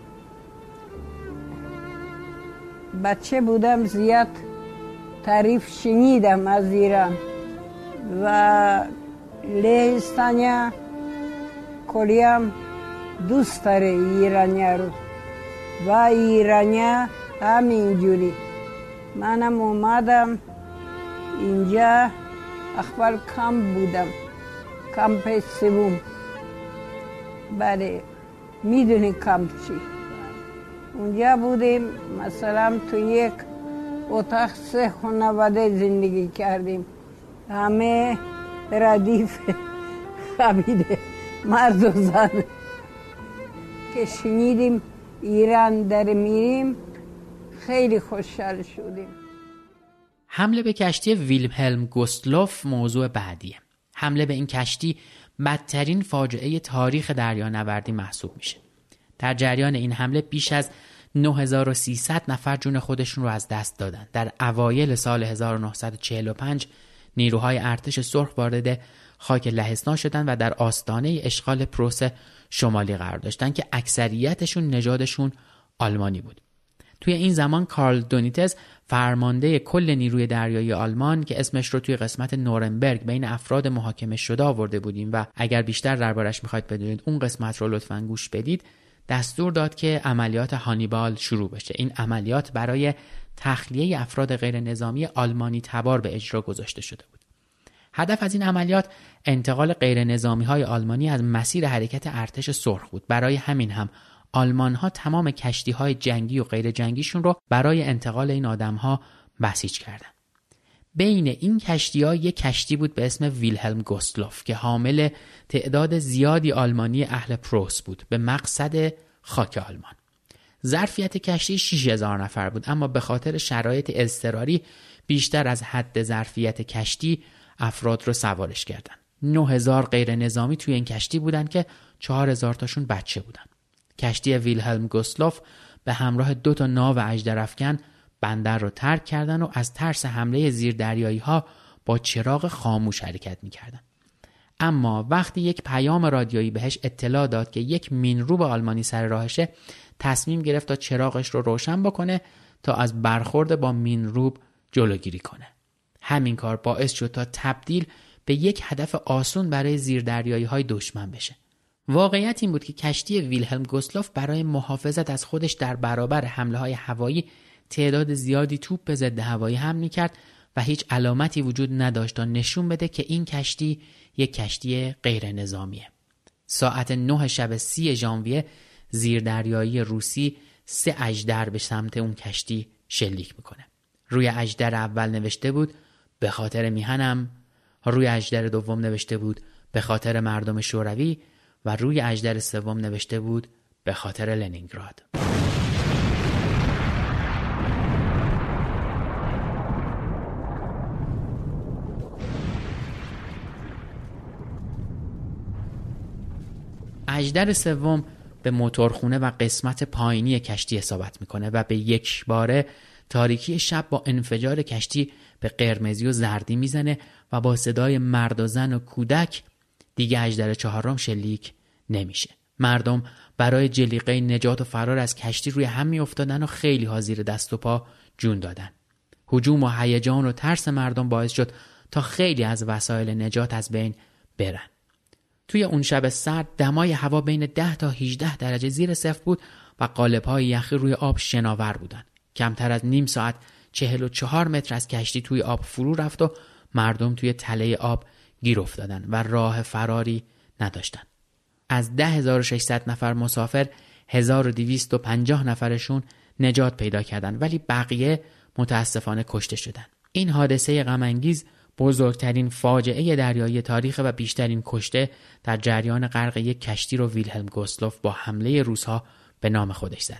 بچه بودم، زیاد تعریف شنیدم از ایران و لیزستانیا کلیم دوست داره ایرانیا رو و ایرانیا همینجوری. منم اومدم اینجا، اخبار کم بودم، کمپ سوم. بله میدونی کمپ چی؟ اونجا بودیم، مثلا تو یک اتاق سه خانواده زندگی کردیم، همه ردیف خوابیده، مرد و زن. که شنیدیم ایران در میریم خیلی خوشحال شدیم. حمله به کشتی ویلهلم گوستلوف موضوع بعدیه. حمله به این کشتی بدترین فاجعه تاریخ دریانوردی محسوب میشه. در جریان این حمله بیش از نه هزار و سیصد نفر جون خودشون رو از دست دادن. در اوایل سال هزار و نهصد و چهل و پنج نیروهای ارتش سرخ وارد خاک لهستان شدن و در آستانه اشغال پروس شمالی قرار داشتن که اکثریتشون نژادشون آلمانی بود. توی این زمان کارل دونیتز فرمانده کل نیروی دریایی آلمان که اسمش رو توی قسمت نورنبرگ بین افراد محاکمه شده آورده بودیم و اگر بیشتر دربارش میخواید بدونید اون قسمت رو لطفاً گوش بدید، دستور داد که عملیات هانیبال شروع بشه. این عملیات برای تخلیه افراد غیر نظامی آلمانی تبار به اجرا گذاشته شده بود. هدف از این عملیات انتقال غیر نظامی های آلمانی از مسیر حرکت ارتش سرخ بود. برای همین هم آلمان ها تمام کشتی های جنگی و غیر جنگیشون رو برای انتقال این آدم ها بسیج کردن. بین این کشتی ها یک کشتی بود به اسم ویلهلم گوستلوف که حامل تعداد زیادی آلمانی اهل پروس بود به مقصد خاک آلمان. ظرفیت کشتی شش هزار نفر بود، اما به خاطر شرایط اضطراری بیشتر از حد ظرفیت کشتی افراد رو سوارش کردن. نه هزار غیر نظامی توی این کشتی بودن که چهار هزار تاشون بچه بودن. کشتی ویلهلم گوستلوف به همراه دو تا ناو اژدرافکن بندر رو ترک کردن و از ترس حمله زیردریایی ها با چراغ خاموش حرکت می‌کردن. اما وقتی یک پیام رادیویی بهش اطلاع داد که یک مینروب آلمانی سر راهشه، تصمیم گرفت تا چراغش رو روشن بکنه تا از برخورد با مینروب جلوگیری کنه. همین کار باعث شد تا تبدیل به یک هدف آسون برای زیردریایی های دشمن بشه. واقعیت این بود که کشتی ویلهلم گوستلوف برای محافظت از خودش در برابر حمله های هوایی تعداد زیادی توپ ضد هوایی حمل می‌کرد و هیچ علامتی وجود نداشت تا نشون بده که این کشتی یک کشتی غیر نظامیه. ساعت نه شب سی ژانویه زیردریایی روسی سه اژدر به سمت اون کشتی شلیک میکنه. روی اژدر اول نوشته بود به خاطر میهنم، روی اژدر دوم نوشته بود به خاطر مردم شوروی و روی اژدر سوم نوشته بود به خاطر لنینگراد. اژدر سوم به موتورخونه و قسمت پایینی کشتی اصابت میکنه و به یک باره تاریکی شب با انفجار کشتی به قرمزی و زردی میزنه و با صدای مرد و زن و کودک دیگه اژدر چهارم شلیک نمیشه. مردم برای جلیقه نجات و فرار از کشتی روی هم میافتادن و خیلی ها زیر دست و پا جون دادن. هجوم و هیجان و ترس مردم باعث شد تا خیلی از وسایل نجات از بین برن. توی اون شب سرد دمای هوا بین ده تا هجده درجه زیر صفر بود و قالب‌های یخی روی آب شناور بودن. کمتر از نیم ساعت چهل و چهار متر از کشتی توی آب فرو رفت و مردم توی تله آب گیر افتادن و راه فراری نداشتن. از ده هزار و ششصد نفر مسافر هزار و دویست و پنجاه نفرشون نجات پیدا کردن، ولی بقیه متاسفانه کشته شدن. این حادثه غم انگیز بزرگترین فاجعه دریایی تاریخ و بیشترین کشته در جریان غرق یک کشتی رو ویلهلم گوستلوف با حمله روس‌ها به نام خودش زده.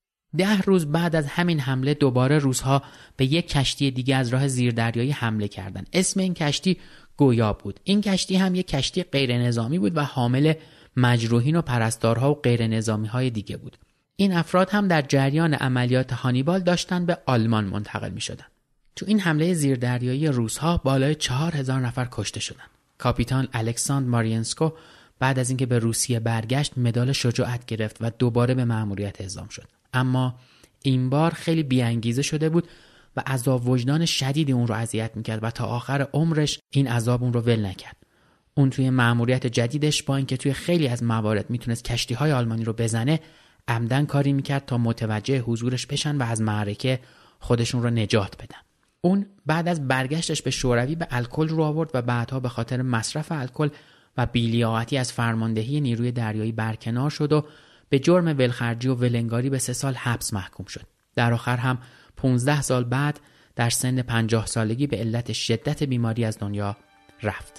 ده روز بعد از همین حمله دوباره روس‌ها به یک کشتی دیگه از راه زیردریایی حمله کردند. اسم این کشتی گویا بود. این کشتی هم یک کشتی غیر نظامی بود و حامل مجروحین و پرستارها و غیر نظامی های دیگه بود. این افراد هم در جریان عملیات هانیبال داشتن به آلمان منتقل می شدن. تو این حمله زیردریایی روس‌ها بالای چهار هزار نفر کشته شدن. کاپیتان الکساندر مارینسکو بعد از اینکه به روسیه برگشت مدال شجاعت گرفت و دوباره به مأموریت اعزام شد. اما این بار خیلی بی‌انگیزه شده بود و عذاب وجدان شدیدی اون رو اذیت می‌کرد و تا آخر عمرش این عذاب اون رو ول نکرد. اون توی مأموریت جدیدش با اینکه توی خیلی از موارد میتونست کشتی‌های آلمانی رو بزنه، عمدن کاری میکرد تا متوجه حضورش بشن و از معرکه خودشون رو نجات بدن. اون بعد از برگشتش به شوروی به الکل رو آورد و بعدها به خاطر مصرف الکل و بی‌لیاقتی از فرماندهی نیروی دریایی برکنار شد و به جرم ولخرجی و ولنگاری به سه سال حبس محکوم شد. در آخر هم پانزده سال بعد در سن پنجاه سالگی به علت شدت بیماری از دنیا رفت.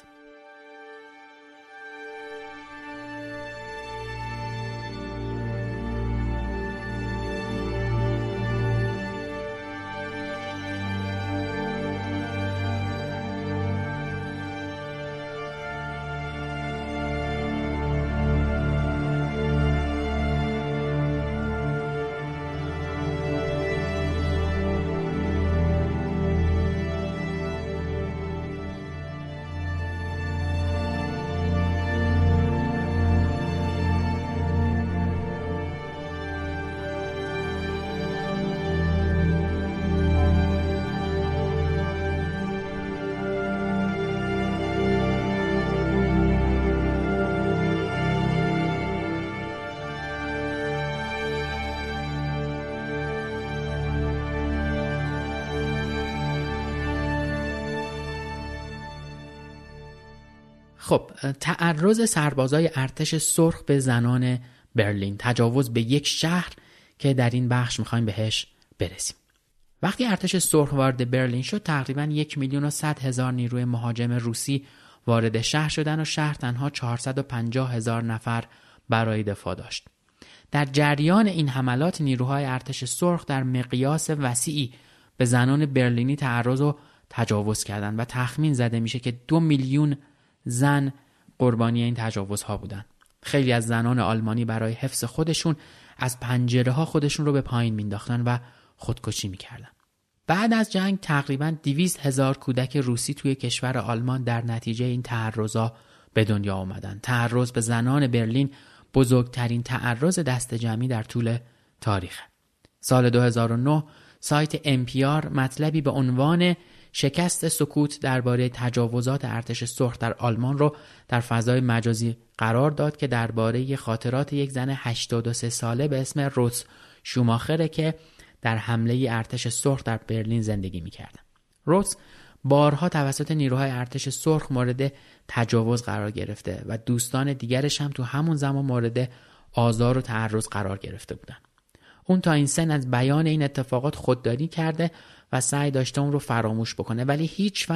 خب، تعرض سربازای ارتش سرخ به زنان برلین، تجاوز به یک شهر که در این بخش میخوایم بهش برسیم. وقتی ارتش سرخ وارد برلین شد، تقریباً یک میلیون و صد هزار نیروی مهاجم روسی وارد شهر شدن و شهر تنها چهارصد و پنجاه هزار نفر برای دفاع داشت. در جریان این حملات نیروهای ارتش سرخ در مقیاس وسیعی به زنان برلینی تعرض و تجاوز کردند و تخمین زده میشه که دو میلیون زن قربانی این تجاوزها بودن. خیلی از زنان آلمانی برای حفظ خودشون از پنجره ها خودشون رو به پایین مینداختن و خودکشی میکردن. بعد از جنگ تقریباً دویست هزار کودک روسی توی کشور آلمان در نتیجه این تعرضا به دنیا آمدن. تعرض به زنان برلین بزرگترین تعرض دست جمعی در طول تاریخ. سال دو هزار و نه سایت ام پی آر مطلبی به عنوان شکست سکوت درباره تجاوزات ارتش سرخ در آلمان رو در فضای مجازی قرار داد که درباره خاطرات یک زن هشتاد و سه ساله به اسم روتس شوماخره که در حمله ارتش سرخ در برلین زندگی می‌کرد. روتس بارها توسط نیروهای ارتش سرخ مورد تجاوز قرار گرفته و دوستان دیگرش هم تو همون زمان مورد آزار و تعرض قرار گرفته بودن. اون تا این سن از بیان این اتفاقات خودداری کرده و سعی داشته اون رو فراموش بکنه، ولی هیچ وقت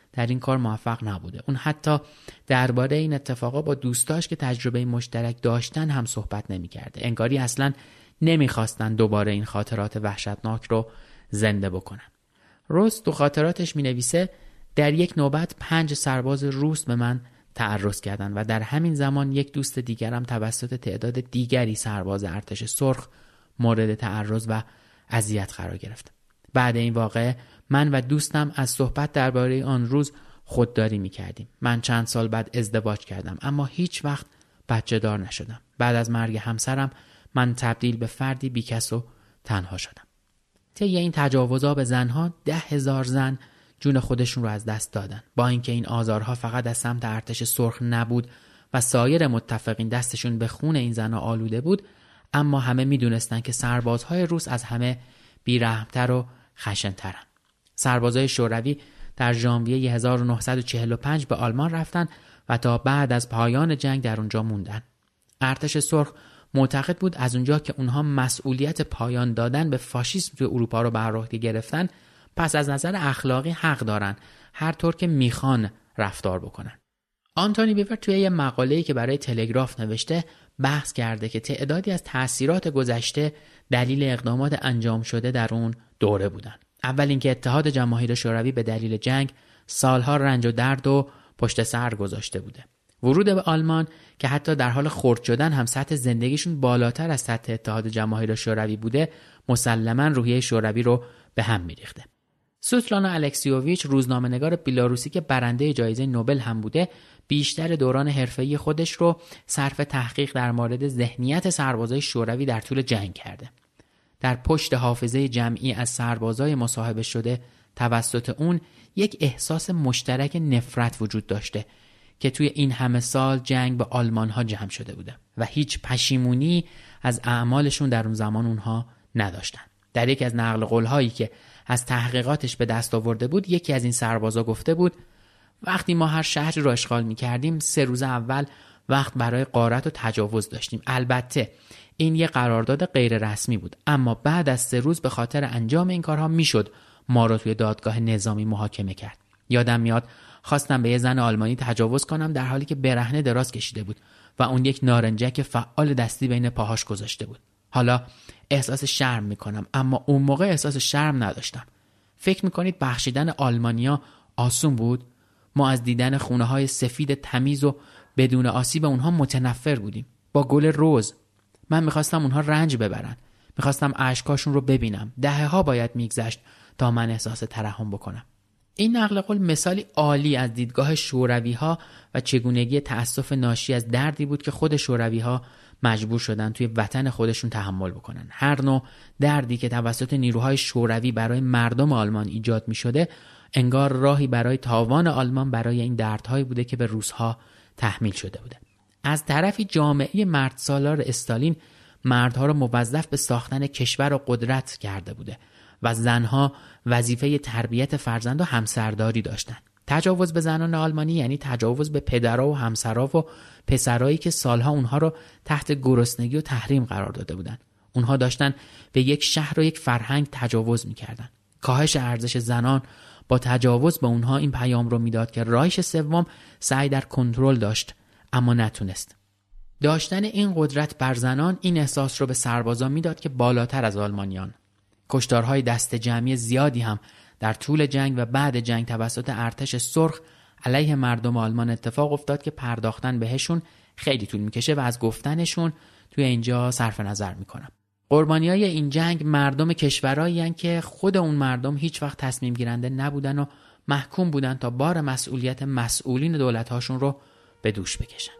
در این کار موفق نبوده. اون حتی درباره این اتفاقا با دوستاش که تجربه مشترک داشتن هم صحبت نمی‌کرده. انگاری اصلاً نمی‌خواستن دوباره این خاطرات وحشتناک رو زنده بکنن. روز تو خاطراتش می‌نویسه در یک نوبت پنج سرباز روس به من تعرض کردند و در همین زمان یک دوست دیگرم توسط تعداد دیگری سرباز ارتش سرخ مورد تعرض و اذیت قرار گرفت. بعد این واقعه من و دوستم از صحبت درباره آن روز خودداری می‌کردیم. من چند سال بعد ازدواج کردم اما هیچ وقت بچه دار نشدم. بعد از مرگ همسرم من تبدیل به فردی بیکس و تنها شدم. طی این تجاوزها به زنها ده هزار زن جون خودشون رو از دست دادن. با اینکه این آزارها فقط از سمت ارتش سرخ نبود و سایر متفقین دستشون به خون این زنها آلوده بود، اما همه میدونستن که سربازهای روس از همه بیرحمتر و خشن‌ترن. سربازهای شوروی در ژانویه هزار و نهصد و چهل و پنج به آلمان رفتن و تا بعد از پایان جنگ در اونجا موندن. ارتش سرخ معتقد بود از اونجا که اونها مسئولیت پایان دادن به فاشیسم توی اروپا رو بر عهده گرفتن، پس از نظر اخلاقی حق دارن هر طور که میخوان رفتار بکنن. آنتونی بیور توی یه مقاله‌ای که برای تلگراف نوشته بحث کرده که تعدادی از تأثیرات گذشته دلیل اقدامات انجام شده در اون دوره بودن. اول اینکه اتحاد جماهیر شوروی به دلیل جنگ سالها رنج و درد و پشت سر گذاشته بوده. ورود به آلمان که حتی در حال خرد شدن هم سطح زندگیشون بالاتر از سطح اتحاد جماهیر شوروی بوده، مسلماً روحیه شوروی رو به هم می‌ریخته. سوتلانا الکسیوویچ، روزنامه‌نگار بیلاروسی که برنده جایزه نوبل هم بوده، بیشتر دوران حرفه‌ای خودش رو صرف تحقیق در مورد ذهنیت سربازای شوروی در طول جنگ کرده. در پشت حافظه جمعی از سربازای مصاحبه شده توسط اون یک احساس مشترک نفرت وجود داشته که توی این همه سال جنگ به آلمان‌ها جمع شده بوده و هیچ پشیمونی از اعمالشون در اون زمان اونها نداشتن. در یک از نقل قول‌هایی که از تحقیقاتش به دست آورده بود، یکی از این سربازا گفته بود وقتی ما هر شهری رو اشغال می‌کردیم، سه روز اول وقت برای غارت و تجاوز داشتیم. البته این یه قرارداد غیر رسمی بود، اما بعد از سه روز به خاطر انجام این کارها میشد ما رو توی دادگاه نظامی محاکمه کرد. یادم میاد خواستم به یه زن آلمانی تجاوز کنم در حالی که برهنه دراز کشیده بود و اون یک نارنجک فعال دستی بین پاهاش گذاشته بود. حالا احساس شرم میکنم، اما اون موقع احساس شرم نداشتم. فکر میکنید بخشیدن آلمانیا آسون بود؟ ما از دیدن خونه های سفید تمیز و بدون آسیب اونها متنفر بودیم، با گل رز. من میخواستم اونها رنج ببرن، میخواستم اشکاشون رو ببینم. دهه ها باید میگذشت تا من احساس ترحم بکنم. این نقل قول مثالی عالی از دیدگاه شوروی ها و چگونگی تأسف ناشی از دردی بود که خود شوروی ها مجبور شدن توی وطن خودشون تحمل بکنن. هر نوع دردی که توسط نیروهای شوروی برای مردم آلمان ایجاد می شده، انگار راهی برای تاوان آلمان برای این دردهایی بوده که به روس‌ها تحمیل شده بوده. از طرفی جامعه مردسالار استالین مردها را موظف به ساختن کشور و قدرت کرده بوده و زنها وظیفه تربیت فرزند و همسرداری داشتند. تجاوز به زنان آلمانی یعنی تجاوز به پدرها و همسرها و پسرایی که سالها اونها رو تحت گرسنگی و تحریم قرار داده بودند. اونها داشتن به یک شهر و یک فرهنگ تجاوز می‌کردند. کاهش ارزش زنان با تجاوز به اونها این پیام رو میداد که رایش سوم سعی در کنترل داشت اما نتونست. داشتن این قدرت بر زنان این احساس رو به سربازان میداد که بالاتر از آلمانیان. کشتارهای دست جمعی زیادی هم در طول جنگ و بعد جنگ توسط ارتش سرخ علیه مردم آلمان اتفاق افتاد که پرداختن بهشون خیلی طول میکشه و از گفتنشون توی اینجا صرف نظر میکنم. قربانیای این جنگ مردم کشورایی هستند که خود اون مردم هیچ وقت تصمیم گیرنده نبودن و محکوم بودن تا بار مسئولیت مسئولین دولت‌هاشون رو به دوش بکشن.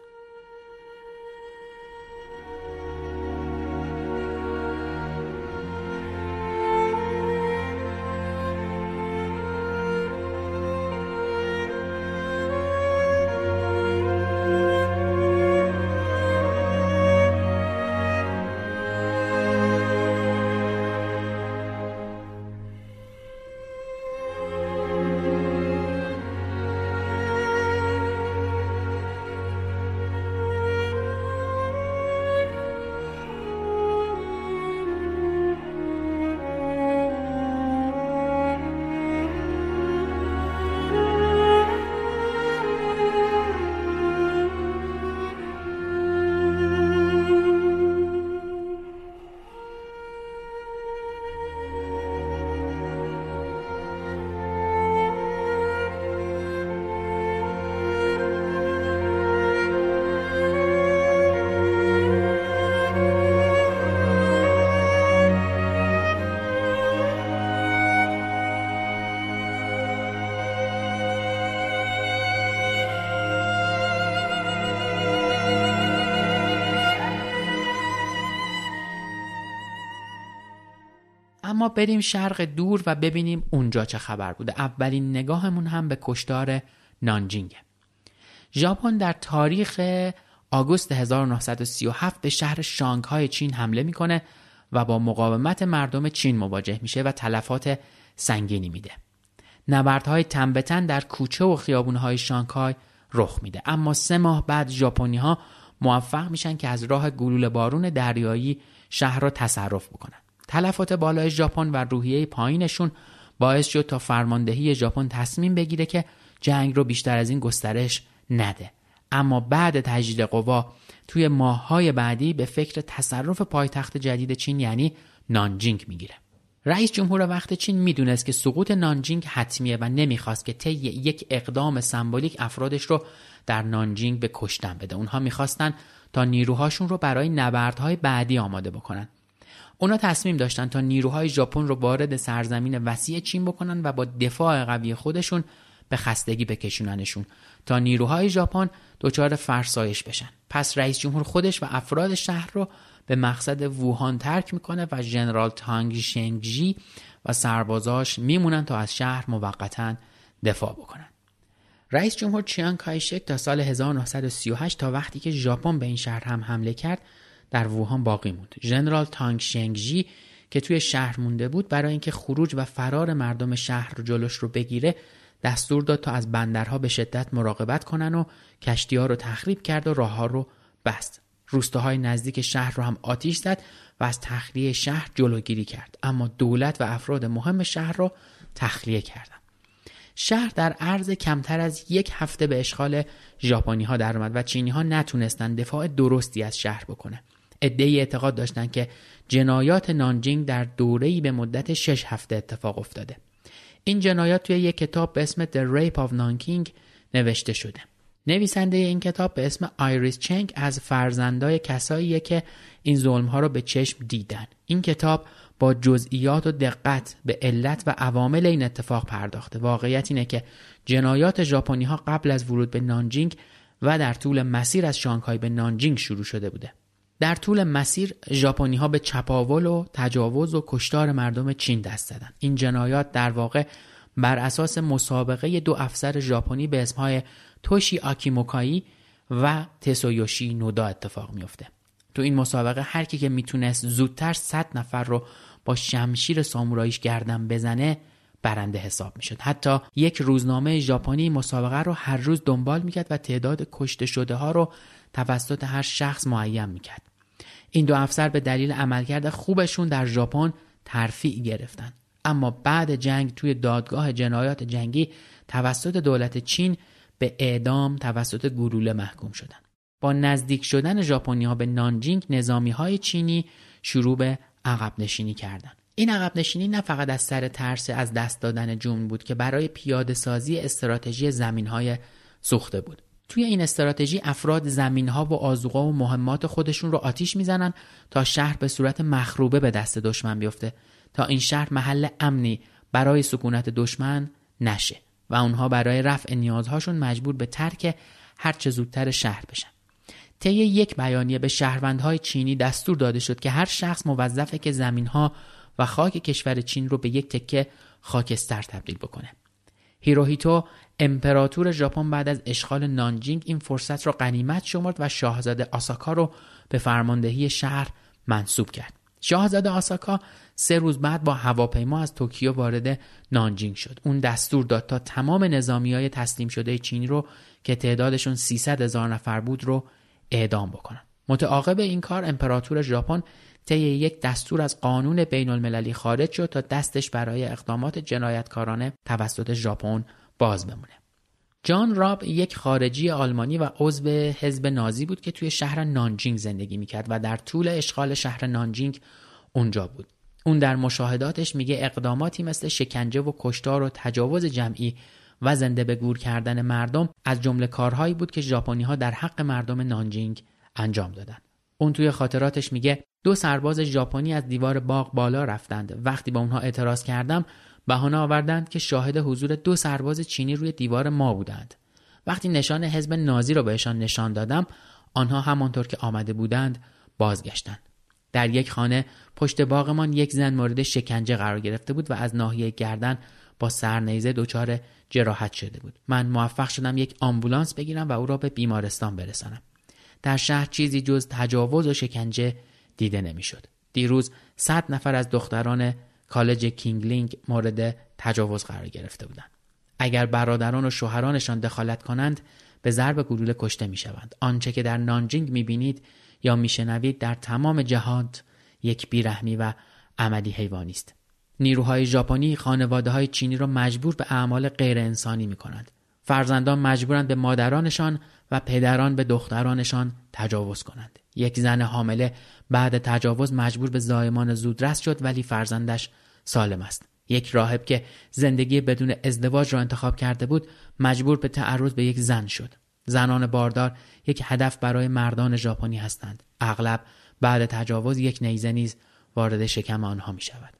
اما بریم شرق دور و ببینیم اونجا چه خبر بوده. اولین نگاهمون هم به کشتار نانجینگه. ژاپن در تاریخ آگوست هزار و نهصد و سی و هفت به شهر شانگهای چین حمله میکنه و با مقاومت مردم چین مواجه میشه و تلفات سنگینی میده. نبردهای تن به تن در کوچه و خیابونهای شانگهای رخ میده. اما سه ماه بعد ژاپنی‌ها موفق میشن که از راه گلوله بارون دریایی شهر را تصرف بکنن. تلفات بالای ژاپن و روحیه پایینشون باعث شد تا فرماندهی ژاپن تصمیم بگیره که جنگ رو بیشتر از این گسترش نده. اما بعد تجدید قوا توی ماه‌های بعدی به فکر تصرف پایتخت جدید چین یعنی نانجینگ میگیره. رئیس جمهور وقت چین میدونست که سقوط نانجینگ حتمیه و نمیخواست که طی یک اقدام سمبولیک افرادش رو در نانجینگ به کشتن بده. اونها میخواستن تا نیروهاشون رو برای نبردهای بعدی آماده بکنن. اونا تصمیم داشتن تا نیروهای ژاپن رو وارد سرزمین وسیع چین بکنن و با دفاع قوی خودشون به خستگی بکشوننشون تا نیروهای ژاپن دچار فرسایش بشن. پس رئیس جمهور خودش و افراد شهر رو به مقصد ووهان ترک میکنه و ژنرال تانگ شنگژی و سربازاش میمونن تا از شهر موقتاً دفاع بکنن. رئیس جمهور چیانگ کایشک تا سال هزار و نهصد و سی و هشت تا وقتی که ژاپن به این شهر هم حمله کرد در ووهان باقی موند. ژنرال تانگ شنگژی که توی شهر مونده بود برای اینکه خروج و فرار مردم شهر رو جلوش رو بگیره دستور داد تا از بندرها به شدت مراقبت کنن و کشتی‌ها رو تخریب کرد و راه‌ها رو بست. روستاهای نزدیک شهر رو هم آتش زد و از تخلیه شهر جلوگیری کرد. اما دولت و افراد مهم شهر رو تخلیه کردند. شهر در عرض کمتر از یک هفته به اشغال ژاپنی‌ها در اومد و چینی‌ها نتونستن دفاع درستی از شهر بکنه. عده‌ای اعتقاد داشتن که جنایات نانجینگ در دوره‌ای به مدت شش هفته اتفاق افتاده. این جنایات توی یک کتاب به اسم The Rape of Nanking نوشته شده. نویسنده این کتاب به اسم آیریس چنگ از فرزندای کساییه که این ظلم‌ها رو به چشم دیدن. این کتاب با جزئیات و دقت به علت و عوامل این اتفاق پرداخته. واقعیت اینه که جنایات ژاپنی‌ها قبل از ورود به نانجینگ و در طول مسیر از شانگهای به نانجینگ شروع شده بوده. در طول مسیر ژاپنی‌ها به چپاول و تجاوز و کشتار مردم چین دست زدن. این جنایات در واقع بر اساس مسابقه دو افسر ژاپنی به اسمهای توشی آکیموکایی و تسویوشی نودا اتفاق میفته. تو این مسابقه هر کی که میتونست زودتر صد نفر رو با شمشیر ساموراییش گردن بزنه برنده حساب میشد. حتی یک روزنامه ژاپنی مسابقه رو هر روز دنبال میکرد و تعداد کشته شده ها رو توسط هر شخص معین میکرد. این دو افسر به دلیل عملکرد خوبشون در ژاپن ترفیع گرفتن. اما بعد جنگ توی دادگاه جنایات جنگی توسط دولت چین به اعدام توسط گلوله محکوم شدن. با نزدیک شدن ژاپنی‌ها به نانجینگ نظامی‌های چینی شروع به عقب نشینی کردند. این عقب نشینی نه فقط از سر ترس از دست دادن جون بود که برای پیاده سازی استراتژی زمین‌های سوخته بود. توی این استراتژی افراد زمین‌ها و آذوقه و مهمات خودشون رو آتیش میزنن تا شهر به صورت مخروبه به دست دشمن بیفته، تا این شهر محل امنی برای سکونت دشمن نشه و اونها برای رفع نیازهاشون مجبور به ترک هر چه زودتر شهر بشن. طی یک بیانیه به شهروندهای چینی دستور داده شد که هر شخص موظفه که زمین‌ها و خاک کشور چین رو به یک تکه خاکستر تبدیل بکنه. هیروهیتو امپراتور ژاپن بعد از اشغال نانجینگ این فرصت رو غنیمت شمرد و شاهزاده آساکا رو به فرماندهی شهر منصوب کرد. شاهزاده آساکا سه روز بعد با هواپیما از توکیو وارد نانجینگ شد. اون دستور داد تا تمام نظامیای تسلیم شده چینی رو که تعدادشون سیصد هزار نفر بود رو اعدام بکنن. متعاقب این کار امپراتور ژاپن طی یک دستور از قانون بین المللی خارج شد تا دستش برای اقدامات جنایتکارانه توسط ژاپن باز بمونه. جان راب یک خارجی آلمانی و عضو حزب نازی بود که توی شهر نانجینگ زندگی میکرد و در طول اشغال شهر نانجینگ اونجا بود. اون در مشاهداتش میگه اقداماتی مثل شکنجه و کشتار و تجاوز جمعی و زنده به گور کردن مردم از جمله کارهایی بود که ژاپنی‌ها در حق مردم نانجینگ انجام دادن. اون توی خاطراتش میگه دو سرباز ژاپنی از دیوار باغ بالا رفتند. وقتی با اونها اعتراض کردم بهانه آوردند که شاهد حضور دو سرباز چینی روی دیوار ما بودند. وقتی نشان حزب نازی رو بهشان نشان دادم آنها همانطور که آمده بودند بازگشتند. در یک خانه پشت باغمان یک زن مورد شکنجه قرار گرفته بود و از ناحیه گردن با سرنیزه دچار جراحت شده بود. من موفق شدم یک آمبولانس بگیرم و او را به بیمارستان برسانم. در شهر چیزی جز تجاوز و شکنجه دیده نمیشد. دیروز صد نفر از دختران کالج کینگلینگ مورد تجاوز قرار گرفته بودند. اگر برادران و شوهرانشان دخالت کنند به ضرب گلوله کشته میشوند. آنچه که در نانجینگ میبینید یا میشنوید در تمام جهات یک بیرحمی و عملی حیوانی است. نیروهای ژاپنی خانواده‌های چینی را مجبور به اعمال غیر انسانی می‌کنند. فرزندان مجبورند به مادرانشان و پدران به دخترانشان تجاوز کنند. یک زن حامله بعد تجاوز مجبور به زایمان زودرس شد ولی فرزندش سالم است. یک راهب که زندگی بدون ازدواج را انتخاب کرده بود مجبور به تعرض به یک زن شد. زنان باردار یک هدف برای مردان ژاپنی هستند. اغلب بعد تجاوز یک نیزه نیز وارد شکم آنها می شود.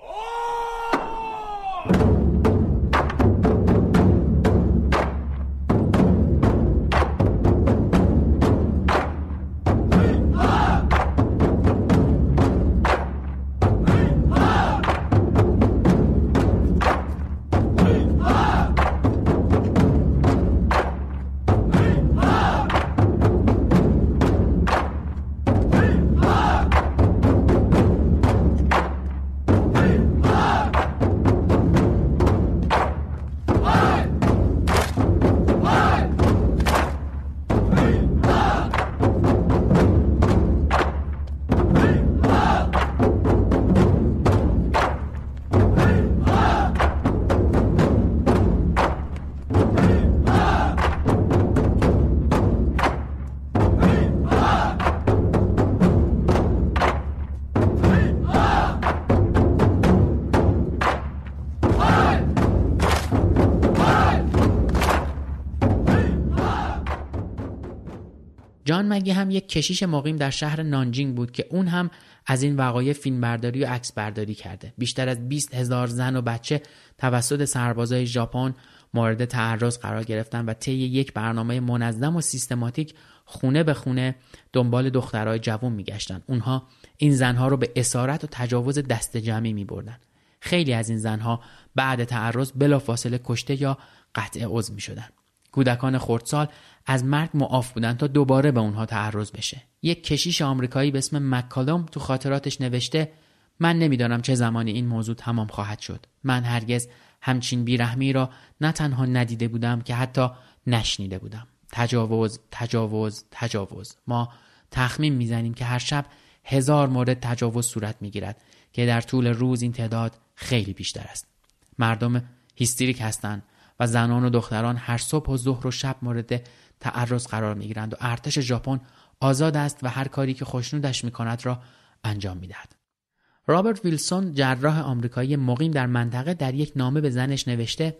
جان مگی هم یک کشیش مقیم در شهر نانجینگ بود که اون هم از این وقایع فیلمبرداری و عکس برداری کرده. بیشتر از بیست هزار زن و بچه توسط سربازای ژاپن مورد تعرض قرار گرفتن و طی یک برنامه منظم و سیستماتیک خونه به خونه دنبال دخترای جوان میگشتن. اونها این زنها رو به اسارت و تجاوز دست جمعی میبردن. خیلی از این زنها بعد تعرض بلافاصله کشته یا قطع عضو میشدن. کودکان خردسال از مرگ معاف بودن تا دوباره به اونها تعرض بشه. یک کشیش آمریکایی به اسم مککالوم تو خاطراتش نوشته من نمیدانم چه زمانی این موضوع تمام خواهد شد. من هرگز همچین بیرحمی را نه تنها ندیده بودم که حتی نشنیده بودم. تجاوز، تجاوز، تجاوز. ما تخمین میزنیم که هر شب هزار مورد تجاوز صورت میگیرد که در طول روز این تعداد خیلی بیشتر است. مردم هیستریک هستند و زنان و دختران هر صبح و ظهر و شب مورد تعرض قرار میگیرند و ارتش ژاپن آزاد است و هر کاری که خوشنودش میکند را انجام میدهد. رابرت ویلسون جراح آمریکایی مقیم در منطقه در یک نامه به زنش نوشته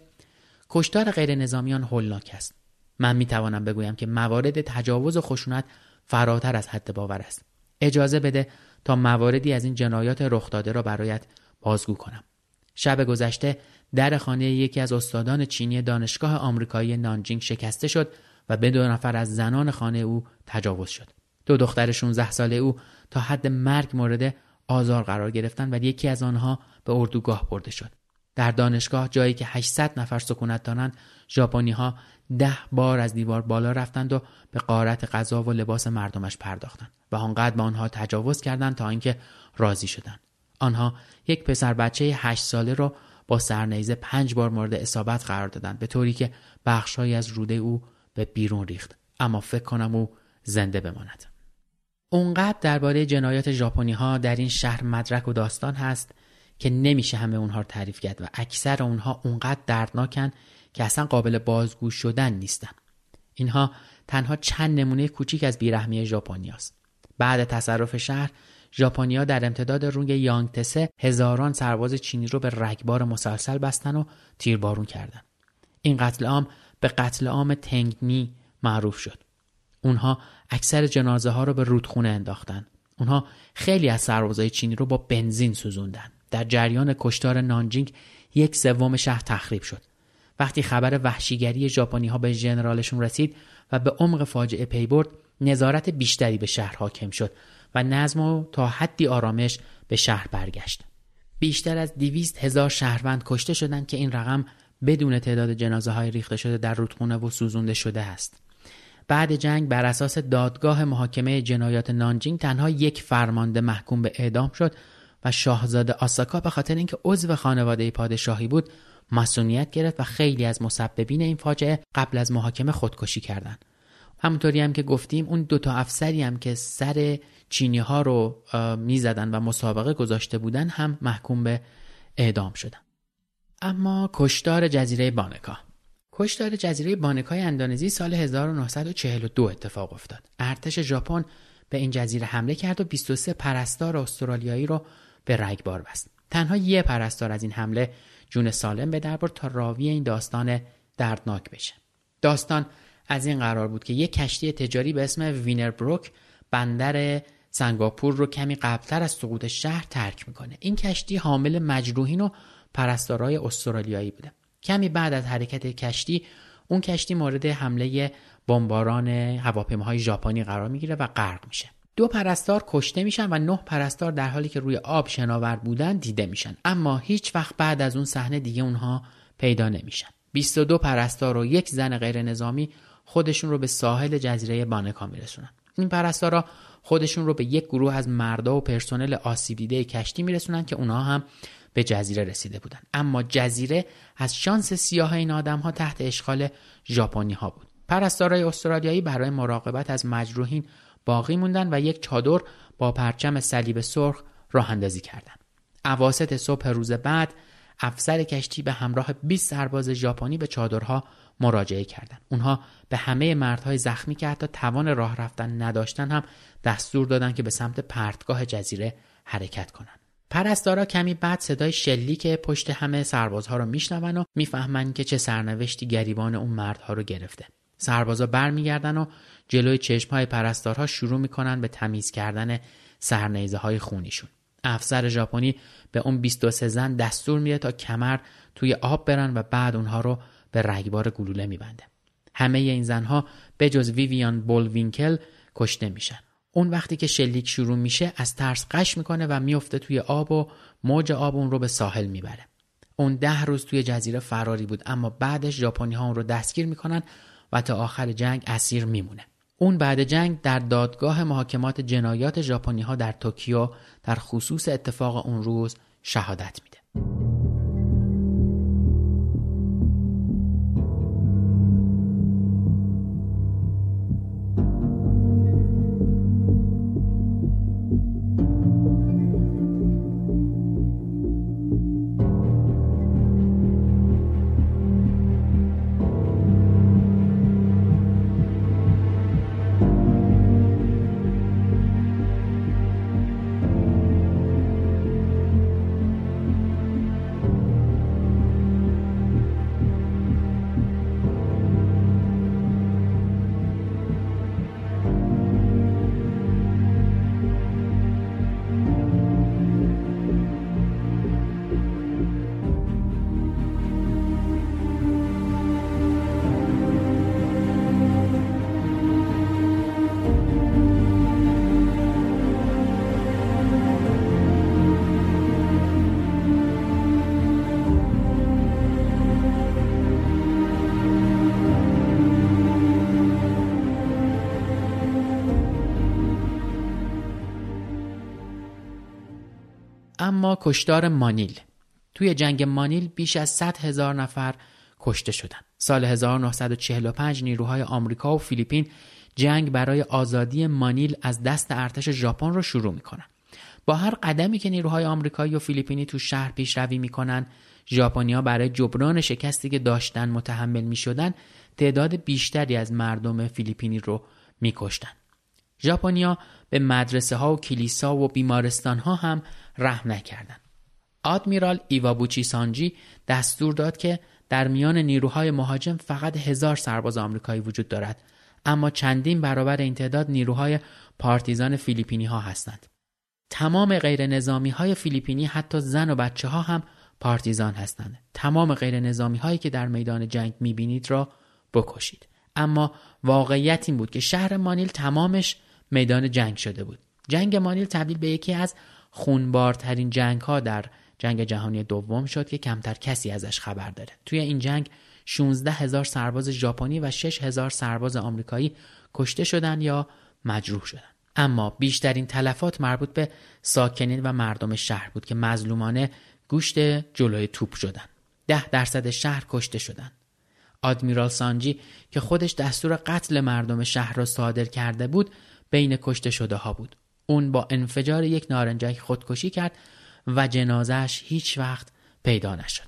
کشتار غیر نظامیان هولناک است. من میتوانم بگویم که موارد تجاوز و خشونت فراتر از حد باور است. اجازه بده تا مواردی از این جنایات رخ داده را برایت بازگو کنم. شب گذشته در خانه یکی از استادان چینی دانشگاه آمریکایی نانجینگ شکسته شد و به دو نفر از زنان خانه او تجاوز شد. دو دختر شانزده ساله او تا حد مرگ مورد آزار قرار گرفتند و یکی از آنها به اردوگاه برده شد. در دانشگاه جایی که هشتصد نفر سکونت دارند، ژاپنی‌ها ده بار از دیوار بالا رفتند و به غارت غذا و لباس مردمش پرداختند و آنقدر به آنها تجاوز کردند تا اینکه راضی شدند. آنها یک پسر بچه هشت ساله را با سرنیزه پنج بار مورد اصابت قرار دادند به طوری که بخش‌هایی از روده او به بیرون ریخت، اما فکر کنم او زنده بماند. اونقدر درباره جنایات ژاپنی‌ها در این شهر مدرک و داستان هست که نمیشه همه اونها رو تعریف کرد و اکثر اونها اونقدر دردناکن که اصلا قابل بازگو شدن نیستن. اینها تنها چند نمونه کوچیک از بیرحمی ژاپنیاست. بعد تصرف شهر، ژاپنی‌ها در امتداد رود یانگتسه هزاران سرباز چینی رو به رگبار مسلسل بستن و تیربارون کردن. این قتل عام به قتل عام تنگنی معروف شد. اونها اکثر جنازه ها رو به رودخونه انداختن. اونها خیلی از سربازای چینی رو با بنزین سوزوندن. در جریان کشتار نانجینگ یک سوم شهر تخریب شد. وقتی خبر وحشیگری ژاپنی‌ها به ژنرالشون رسید و به عمق فاجعه پی برد، نظارت بیشتری به شهر حاکم شد و نظم و تا حدی آرامش به شهر برگشت. بیشتر از دویست هزار شهروند کشته شدند که این رقم بدون تعداد جنازه های ریخته شده در رودخانه و سوزونده شده است. بعد جنگ بر اساس دادگاه محاکمه جنایات نانجینگ تنها یک فرمانده محکوم به اعدام شد و شاهزاده آساکا به خاطر اینکه عضو خانواده پادشاهی بود مصونیت گرفت و خیلی از مسببین این فاجعه قبل از محاکمه خودکشی کردند. همونطوری هم که گفتیم اون دوتا افسری هم که سر چینی ها رو میزدن و مسابقه گذاشته بودن هم محکوم به اعدام شدن. اما کشتار جزیره بانکا. کشتار جزیره بانکای اندونزی سال هزار و نهصد و چهل و دو اتفاق افتاد. ارتش ژاپن به این جزیره حمله کرد و بیست و سه پرستار استرالیایی رو به رگبار بست. تنها یک پرستار از این حمله جون سالم به در برد تا راوی این داستان دردناک بشه. داستان از این قرار بود که یک کشتی تجاری به اسم وینر بروک بندر سنگاپور رو کمی قبلتر از سقوط شهر ترک میکنه. این کشتی حامل مجروحین و پرستارای استرالیایی بوده. کمی بعد از حرکت کشتی اون کشتی مورد حمله بمباران هواپیماهای ژاپنی قرار میگیره و غرق میشه. دو پرستار کشته میشن و نه پرستار در حالی که روی آب شناور بودن دیده میشن، اما هیچ وقت بعد از اون صحنه دیگه اونها پیدا نمیشن. بیست و دو پرستار و یک زن غیر نظامی خودشون رو به ساحل جزیره بانکا میرسونن. این پرستارا خودشون رو به یک گروه از مردا و پرسنل آسیب دیده کشتی میرسونن که اونها هم به جزیره رسیده بودن، اما جزیره از شانس سیاه این آدم‌ها تحت اشغال ژاپنی‌ها بود. پرستارای استرالیایی برای مراقبت از مجروحین باقی موندن و یک چادر با پرچم صلیب سرخ راه اندازی کردند. اواسط صبح روز بعد افسر کشتی به همراه بیست سرباز ژاپنی به چادرها مراجعه کردند. اونها به همه مردهای زخمی که حتی توان راه رفتن نداشتن هم دستور دادن که به سمت پرتگاه جزیره حرکت کنند. پرستارا کمی بعد صدای شلیک پشت همه سربازها رو میشنون و میفهمن که چه سرنوشتی گریبان اون مردها رو گرفته. سربازا برمیگردن و جلوی چشمهای پرستارها شروع میکنن به تمیز کردن سرنیزه های خونیشون. افسر ژاپنی به اون بیست و سه زن دستور میده تا کمر توی آب برن و بعد اونها رو به رگبار گلوله میبنده. همه این زنها به جز ویویان بولوینکل کشته میشن. اون وقتی که شلیک شروع میشه از ترس غش میکنه و میفته توی آب و موج آب اون رو به ساحل میبره. اون ده روز توی جزیره فراری بود، اما بعدش ژاپنی ها اون رو دستگیر میکنن و تا آخر جنگ اسیر میمونه. اون بعد جنگ در دادگاه محاکمات جنایات ژاپنی ها در توکیو در خصوص اتفاق اون روز شهادت میده. اما کشتار مانیل. توی جنگ مانیل بیش از صد هزار نفر کشته شدند. سال هزار و نهصد و چهل و پنج نیروهای آمریکا و فیلیپین جنگ برای آزادی مانیل از دست ارتش ژاپن رو شروع میکنن. با هر قدمی که نیروهای آمریکایی و فیلیپینی تو شهر پیشروی میکنن، ژاپنی‌ها برای جبران شکستی که داشتن متحمل میشدن تعداد بیشتری از مردم فیلیپینی رو میکشتن. ژاپنی‌ها به مدرسه ها و کلیسا و بیمارستان ها هم رحم نکردند. آدمیرال ایوابوچی سانجی دستور داد که در میان نیروهای مهاجم فقط هزار سرباز آمریکایی وجود دارد، اما چندین برابر این تعداد نیروهای پارتیزان فیلیپینی ها هستند. تمام غیر نظامی های فیلیپینی، حتی زن و بچه ها هم پارتیزان هستند. تمام غیر نظامی هایی که در میدان جنگ میبینید را بکشید. اما واقعیت این بود که شهر مانیل تمامش میدان جنگ شده بود. جنگ مانیل تبدیل به یکی از خونبارترین جنگ‌ها در جنگ جهانی دوم شد که کمتر کسی ازش خبر داره. توی این جنگ شانزده هزار سرباز ژاپنی و شش هزار سرباز آمریکایی کشته شدند یا مجروح شدند. اما بیشترین تلفات مربوط به ساکنین و مردم شهر بود که مظلومانه گوشت جلوی توپ شدند. ده درصد شهر کشته شدند. آدمیرال سانجی که خودش دستور قتل مردم شهر را صادر کرده بود بین کشته شده ها بود. اون با انفجار یک نارنجک خودکشی کرد و جنازهش هیچ وقت پیدا نشد.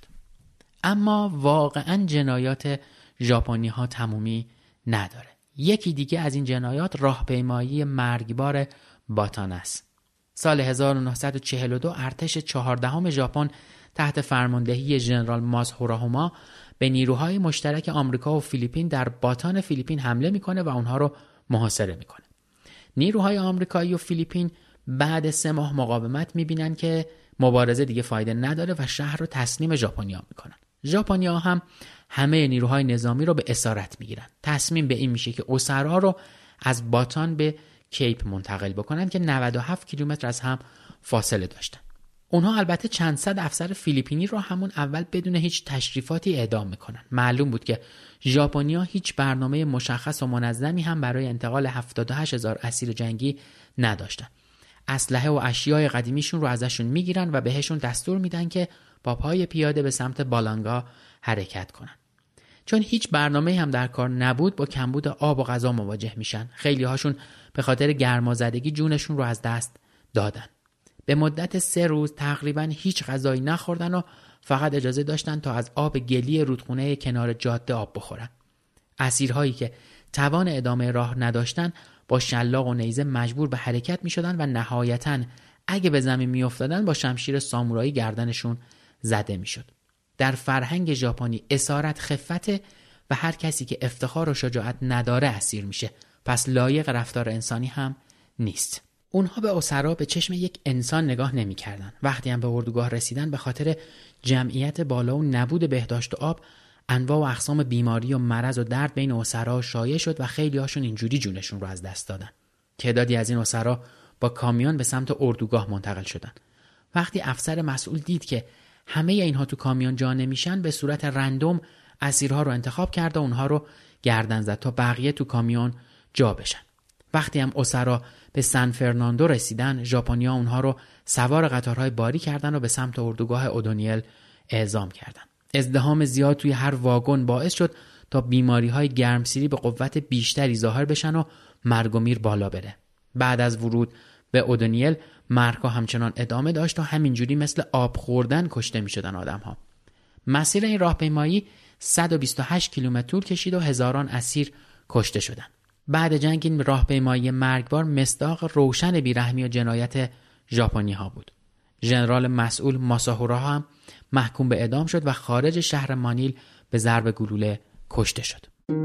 اما واقعا جنایات ژاپنی ها تمومی نداره. یکی دیگه از این جنایات راهپیمایی مرگبار باتان است. سال هزار و نهصد و چهل و دو ارتش چهاردهم ژاپن تحت فرماندهی ژنرال مازهوراهاما به نیروهای مشترک آمریکا و فیلیپین در باتان فیلیپین حمله میکنه و اونها رو محاصره میکنه. نیروهای آمریکایی و فیلیپین بعد سه ماه مقاومت میبینن که مبارزه دیگه فایده نداره و شهر رو تسلیم ژاپنیا میکنن. ژاپنیا هم همه نیروهای نظامی رو به اسارت میگیرن. تصمیم به این میشه که اسرا رو از باتان به کیپ منتقل بکنن که نود و هفت کیلومتر از هم فاصله داشتن. اونها البته چند صد افسر فیلیپینی رو همون اول بدون هیچ تشریفاتی اعدام میکنن. معلوم بود که ژاپنیا هیچ برنامه مشخص و منظمی هم برای انتقال هفتاد و هشت هزار اسیر جنگی نداشتن. اسلحه و اشیاء قدیمیشون رو ازشون میگیرن و بهشون دستور میدن که با پای پیاده به سمت بالانگا حرکت کنن. چون هیچ برنامه‌ای هم در کار نبود با کمبود آب و غذا مواجه میشن. خیلی هاشون به خاطر گرمازدگی جونشون رو از دست دادن. به مدت سه روز تقریباً هیچ غذایی نخوردن و فقط اجازه داشتن تا از آب گلی رودخونه کنار جاده آب بخورن. اسیرهایی که توان ادامه راه نداشتن با شلاق و نیزه مجبور به حرکت میشدن و نهایتاً اگه به زمین میافتادن با شمشیر سامورایی گردنشون زده میشد. در فرهنگ ژاپنی اسارت خفته و هر کسی که افتخار و شجاعت نداره اسیر میشه، پس لایق رفتار انسانی هم نیست. اونها به اسرا به چشم یک انسان نگاه نمی‌کردن. وقتی هم به اردوگاه رسیدن به خاطر جمعیت بالا و نبود بهداشت و آب انواع و اقسام بیماری و مرض و درد بین اسرا شایع شد و خیلی هاشون اینجوری جونشون رو از دست دادن. تعدادی از این اسرا با کامیون به سمت اردوگاه منتقل شدن. وقتی افسر مسئول دید که همه اینها تو کامیون جا نمیشن، به صورت رندوم اسیرها رو انتخاب کرد و اونها رو گردن زد تا بقیه تو کامیون جا بشن. وقتی هم اسرا به سن فرناندو رسیدن، ژاپنیا اونها رو سوار قطارهای باری کردن و به سمت اردوگاه اودونیل اعزام کردن. ازدحام زیاد توی هر واگن باعث شد تا بیماری‌های گرمسیری به قوت بیشتری ظاهر بشن و مرگ و میر بالا بره. بعد از ورود به اودونیل مرگ‌ها همچنان ادامه داشت و همینجوری مثل آب خوردن کشته می‌شدن آدم‌ها. مسیر این راهپیمایی صد و بیست و هشت کیلومتر طول کشید و هزاران اسیر کشته شدند. بعد جنگ این راهپیمایی مرگبار مصداق روشن بیرحمی و جنایت ژاپنی‌ها بود. ژنرال مسئول ماساهورا هم محکوم به اعدام شد و خارج شهر مانیل به ضرب گلوله کشته شد.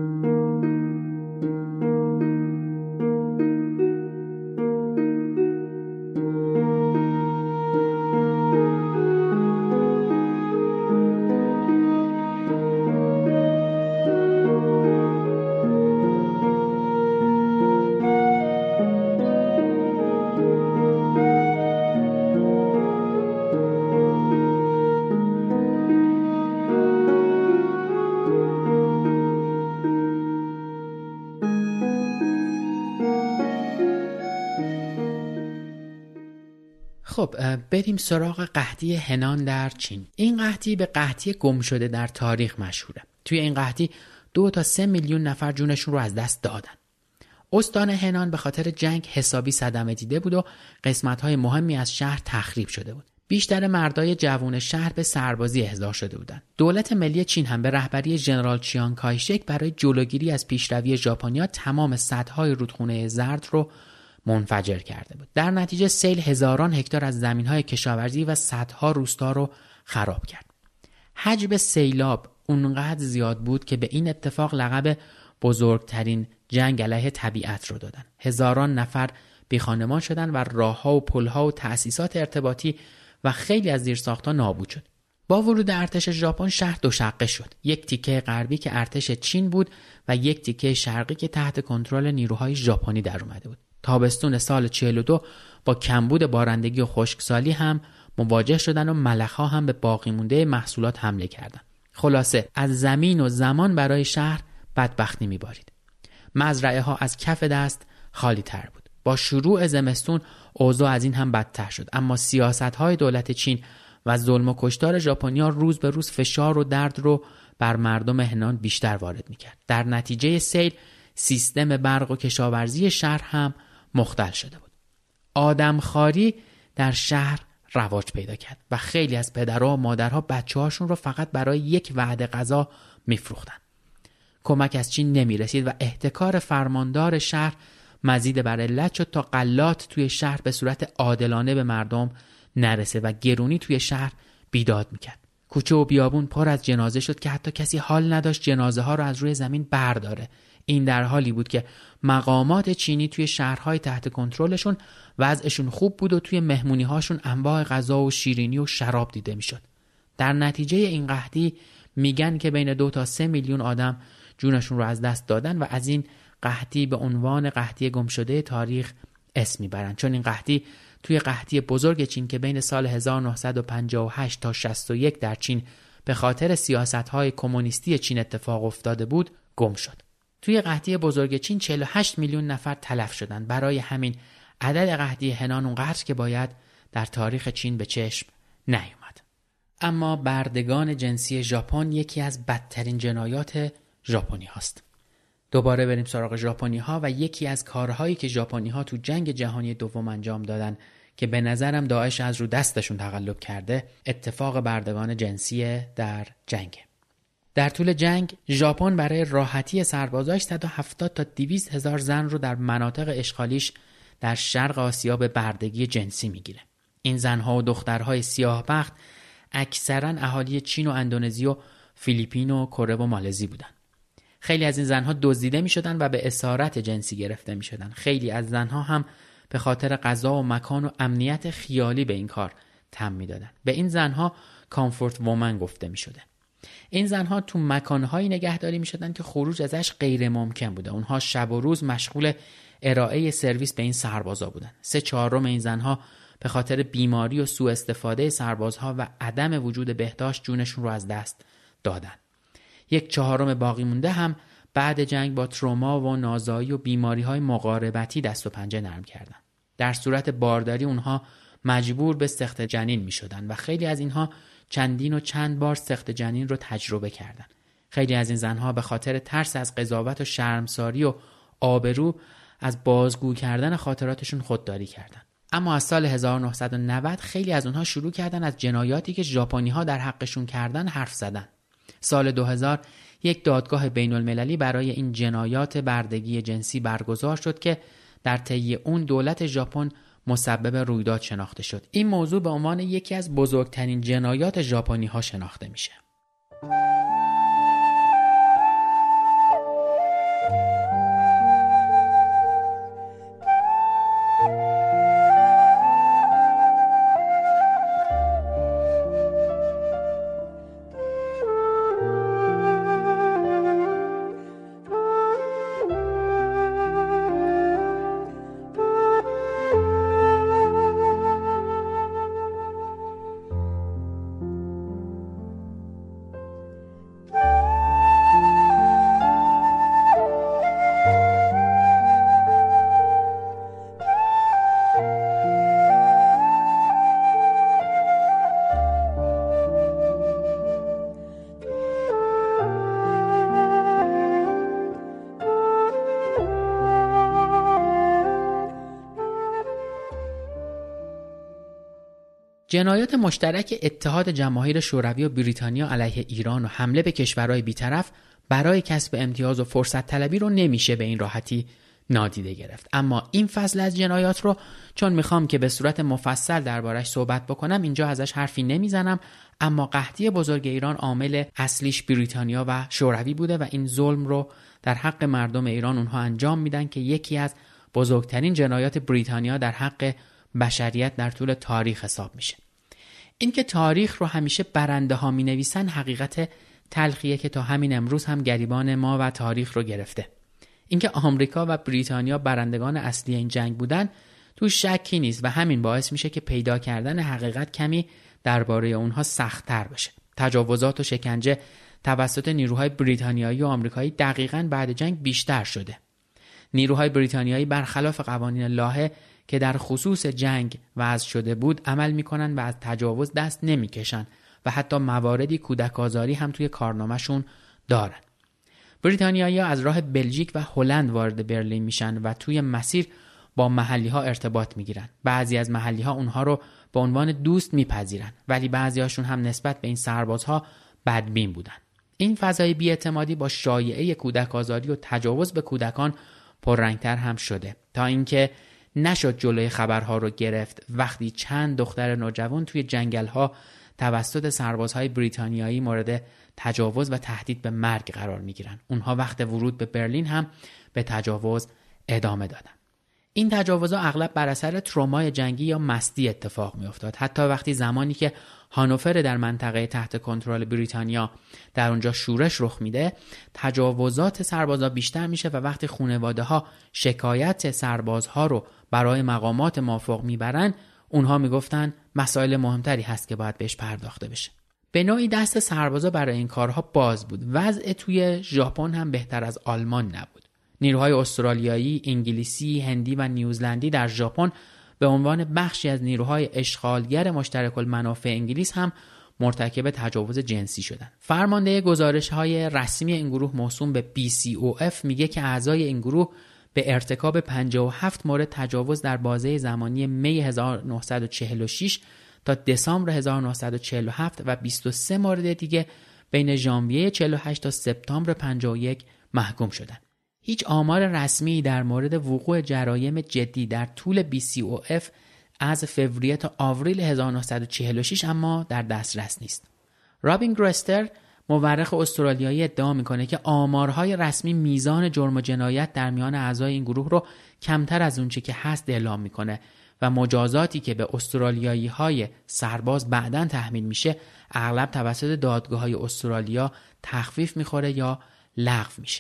خب بریم سراغ قحطی هنان در چین. این قحطی به قحطی گم شده در تاریخ مشهوره. توی این قحطی دو تا سه میلیون نفر جونشون رو از دست دادن. استان هنان به خاطر جنگ حسابی صدمه دیده بود و قسمت‌های مهمی از شهر تخریب شده بود. بیشتر مردای جوان شهر به سربازی احضار شده بودند. دولت ملی چین هم به رهبری ژنرال چیانگ کایشک برای جلوگیری از پیشروی ژاپنیا تمام سدهای رودخونه زرد رو منفجر کرده بود. در نتیجه سیل هزاران هکتار از زمین‌های کشاورزی و صدها روستا رو خراب کرد. حجم سیلاب اونقدر زیاد بود که به این اتفاق لقب بزرگترین جنگ علیه طبیعت رو دادن. هزاران نفر بیخانمان شدن و راه‌ها و پل‌ها و تأسیسات ارتباطی و خیلی از زیرساخت‌ها نابود شد. با ورود ارتش ژاپن شهر دو شقه شد. یک تیکه غربی که ارتش چین بود و یک تیکه شرقی که تحت کنترل نیروهای ژاپنی در اومده بود. تابستون سال چهل و دو با کمبود بارندگی و خشکسالی هم مواجه شدن و ملخ‌ها هم به باقی مونده محصولات حمله کردند. خلاصه از زمین و زمان برای شهر بدبختی می‌بارید. مزرعه ها از کف دست خالی تر بود. با شروع زمستون اوضاع از این هم بدتر شد، اما سیاست‌های دولت چین و ظلم و کشتار ژاپنی‌ها روز به روز فشار و درد رو بر مردم هنان بیشتر وارد می‌کرد. در نتیجه سیل سیستم برق و کشاورزی شهر هم مختل شده بود. آدمخواری در شهر رواج پیدا کرد و خیلی از پدرها و مادرها بچه‌هاشون رو فقط برای یک وعده غذا می‌فروختن. کمک از چین نمی‌رسید و احتکار فرماندار شهر مزید بر علت شد تا غلات توی شهر به صورت عادلانه به مردم نرسه و گرونی توی شهر بیداد میکرد. کوچه و بیابون پر از جنازه شد که حتی کسی حال نداشت جنازه ها رو از روی زمین برداره. این در حالی بود که مقامات چینی توی شهرهای تحت کنترلشون وضعشون خوب بود و توی مهمونی هاشون انواع غذا و شیرینی و شراب دیده میشد. در نتیجه این قحطی میگن که بین دو تا سه میلیون آدم جونشون رو از دست دادن و از این قحطی به عنوان قحطی گمشده تاریخ اسم میبرن، چون این قحطی توی قحطی بزرگ چین که بین سال هزار و نهصد و پنجاه و هشت تا شصت و یک در چین به خاطر سیاست‌های کمونیستی چین اتفاق افتاده بود گم شد. توی قحطی بزرگ چین چهل و هشت میلیون نفر تلف شدند. برای همین عدد قحطی هنان اونقدر که باید در تاریخ چین به چشم نیومد. اما بردگان جنسی ژاپن یکی از بدترین جنایات ژاپنی هاست. دوباره بریم سراغ ژاپنی ها و یکی از کارهایی که ژاپنی ها تو جنگ جهانی دوم انجام دادن که به نظرم داعش از رو دستشون تقلب کرده، اتفاق بردگان جنسی در جنگ. در طول جنگ ژاپن برای راحتی سربازاش صد و هفتاد تا دویست هزار زن رو در مناطق اشغالیش در شرق آسیا به بردگی جنسی میگیره. این زنها و دخترهای سیاه بخت اکثرا اهالی چین و اندونزی و فیلیپین و کره و مالزی بودن. خیلی از این زنها دزدیده می شدن و به اسارت جنسی گرفته می شدن. خیلی از زنها هم به خاطر غذا و مکان و امنیت خیالی به این کار تم می دادن. به این زنها کامفورت وومن گفته می شده. این زنها تو مکانهایی نگهداری می شدن که خروج ازش غیر ممکن بوده. اونها شب و روز مشغول ارائه سرویس به این سربازا بودن. سه چهارم این زنها به خاطر بیماری و سوء استفاده سربازها و عدم وجود بهداشت جونشون رو از دست دادن. یک چهارم باقی مونده هم بعد جنگ با تروما و نازایی و بیماری‌های مقاربتی دست و پنجه نرم کردن. در صورت بارداری اونها مجبور به سقط جنین می‌شدن و خیلی از اینها چندین و چند بار سقط جنین رو تجربه کردن. خیلی از این زنها به خاطر ترس از قضاوت و شرمساری و آبرو از بازگو کردن خاطراتشون خودداری کردن. اما از سال هزار و نهصد و نود خیلی از اونها شروع کردن از جنایاتی که ژاپنی‌ها در حقشون کردن حرف زدن. سال دو هزار یک دادگاه بین المللی برای این جنایات بردگی جنسی برگزار شد که در طی اون دولت ژاپن مسبب رویداد شناخته شد. این موضوع به عنوان یکی از بزرگترین جنایات ژاپنی ها شناخته میشه. جنایات مشترک اتحاد جماهیر شوروی و بریتانیا علیه ایران و حمله به کشورهای بی‌طرف برای کسب امتیاز و فرصت طلبی رو نمیشه به این راحتی نادیده گرفت. اما این فصل از جنایات رو چون میخوام که به صورت مفصل دربارش صحبت بکنم اینجا ازش حرفی نمیزنم، اما قحطی بزرگ ایران عامل اصلیش بریتانیا و شوروی بوده و این ظلم رو در حق مردم ایران اونها انجام میدن که یکی از بزرگترین جنایات بریتانیا در حق بشریت در طول تاریخ حساب میشه. این که تاریخ رو همیشه برنده ها می نویسن حقیقت تلخیه که تا همین امروز هم گریبان ما و تاریخ رو گرفته. اینکه آمریکا و بریتانیا برندگان اصلی این جنگ بودن تو شکی نیست و همین باعث میشه که پیدا کردن حقیقت کمی درباره اونها سخت‌تر بشه. تجاوزات و شکنجه توسط نیروهای بریتانیایی و آمریکایی دقیقاً بعد جنگ بیشتر شده. نیروهای بریتانیایی برخلاف قوانین لاهه که در خصوص جنگ وضع شده بود عمل میکنن و از تجاوز دست نمیکشن و حتی مواردی کودک آزاری هم توی کارنامه‌شون دارن. بریتانیایی‌ها از راه بلژیک و هلند وارد برلین میشن و توی مسیر با محلی‌ها ارتباط میگیرن. بعضی از محلی‌ها اونها رو به عنوان دوست میپذیرن، ولی بعضی‌هاشون هم نسبت به این سربازها بدبین بودن. این فضای بی‌اعتمادی با شایعه کودک آزاری و تجاوز به کودکان پررنگتر هم شده تا اینکه نشد جلوی خبرها رو گرفت وقتی چند دختر نوجوان توی جنگل‌ها توسط سربازهای بریتانیایی مورد تجاوز و تهدید به مرگ قرار میگیرن. اونها وقت ورود به برلین هم به تجاوز ادامه دادن. این تجاوزها اغلب بر اثر ترومای جنگی یا مستی اتفاق میافتاد. حتی وقتی زمانی که هانوفر در منطقه تحت کنترل بریتانیا در اونجا شورش رخ میده، تجاوزات سربازا بیشتر میشه و وقتی خانواده‌ها شکایت سربازها رو برای مقامات مافوق میبرن، اونها میگفتن مسائل مهمتری هست که باید بهش پرداخته بشه. به نوعی دست سربازا برای این کارها باز بود. وضع توی ژاپن هم بهتر از آلمان نبود. نیروهای استرالیایی، انگلیسی، هندی و نیوزلندی در ژاپن به عنوان بخشی از نیروهای اشغالگر مشترک المنافع انگلیس هم مرتکب تجاوز جنسی شدند. فرمانده گزارش‌های رسمی این گروه موسوم به بی سی او اف میگه که اعضای این گروه به ارتکاب پنجاه و هفت مورد تجاوز در بازه زمانی می هزار و نهصد و چهل و شش تا دسامبر هزار و نهصد و چهل و هفت و بیست و سه مورد دیگه بین ژانویه چهل و هشت تا سپتامبر پنجاه و یک محکوم شدند. هیچ آمار رسمی در مورد وقوع جرایم جدی در طول بی سی او اف از فوریه تا آوریل هزار و نهصد و چهل و شش اما در دسترس نیست. رابین گرستر، مورخ استرالیایی، ادعا میکنه که آمارهای رسمی میزان جرم و جنایت در میان اعضای این گروه رو کمتر از اونچه که هست اعلام میکنه و مجازاتی که به استرالیایی‌های سرباز بعداً تحمیل میشه اغلب توسط دادگاه‌های استرالیا تخفیف میخوره یا لغو میشه.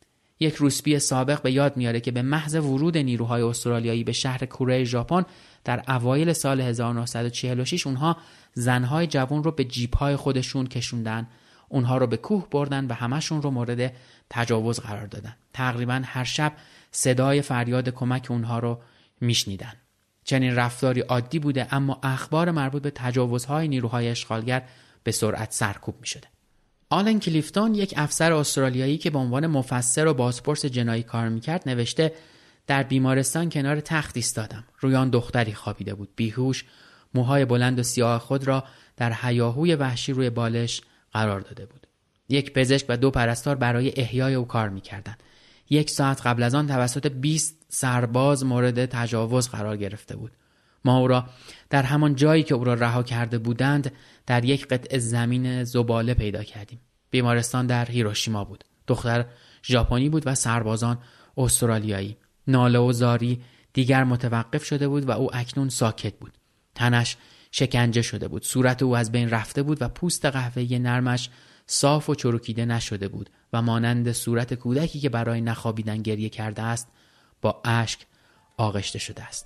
یک روسپی سابق به یاد میاره که به محض ورود نیروهای استرالیایی به شهر کوره ژاپن در اوایل سال هزار و نهصد و چهل و شش اونها زنهای جوان رو به جیپ‌های خودشون کشوندن، اونها رو به کوه بردن و همشون رو مورد تجاوز قرار دادن. تقریبا هر شب صدای فریاد کمک اونها رو میشنیدن. چنین رفتاری عادی بوده، اما اخبار مربوط به تجاوزهای نیروهای اشغالگر به سرعت سرکوب میشده. آلن کلیفتون، یک افسر استرالیایی که به عنوان مفسر و بازپرس جنایی کار میکرد، نوشته در بیمارستان کنار تخت ایستادم. روی آن دختری خوابیده بود، بیهوش، موهای بلند و سیاه خود را در هیاهوی وحشی روی بالش قرار داده بود. یک پزشک و دو پرستار برای احیای او کار میکردند. یک ساعت قبل از آن توسط بیست سرباز مورد تجاوز قرار گرفته بود. ما او را در همان جایی که او را رها کرده بودند در یک قطعه زمین زباله پیدا کردیم. بیمارستان در هیروشیما بود. دختر ژاپنی بود و سربازان استرالیایی. ناله و زاری دیگر متوقف شده بود و او اکنون ساکت بود. تنش شکنجه شده بود. صورت او از بین رفته بود و پوست قهوه‌ای نرمش صاف و چروکیده نشده بود و مانند صورت کودکی که برای نخوابیدن گریه کرده است با اشک آغشته شده است.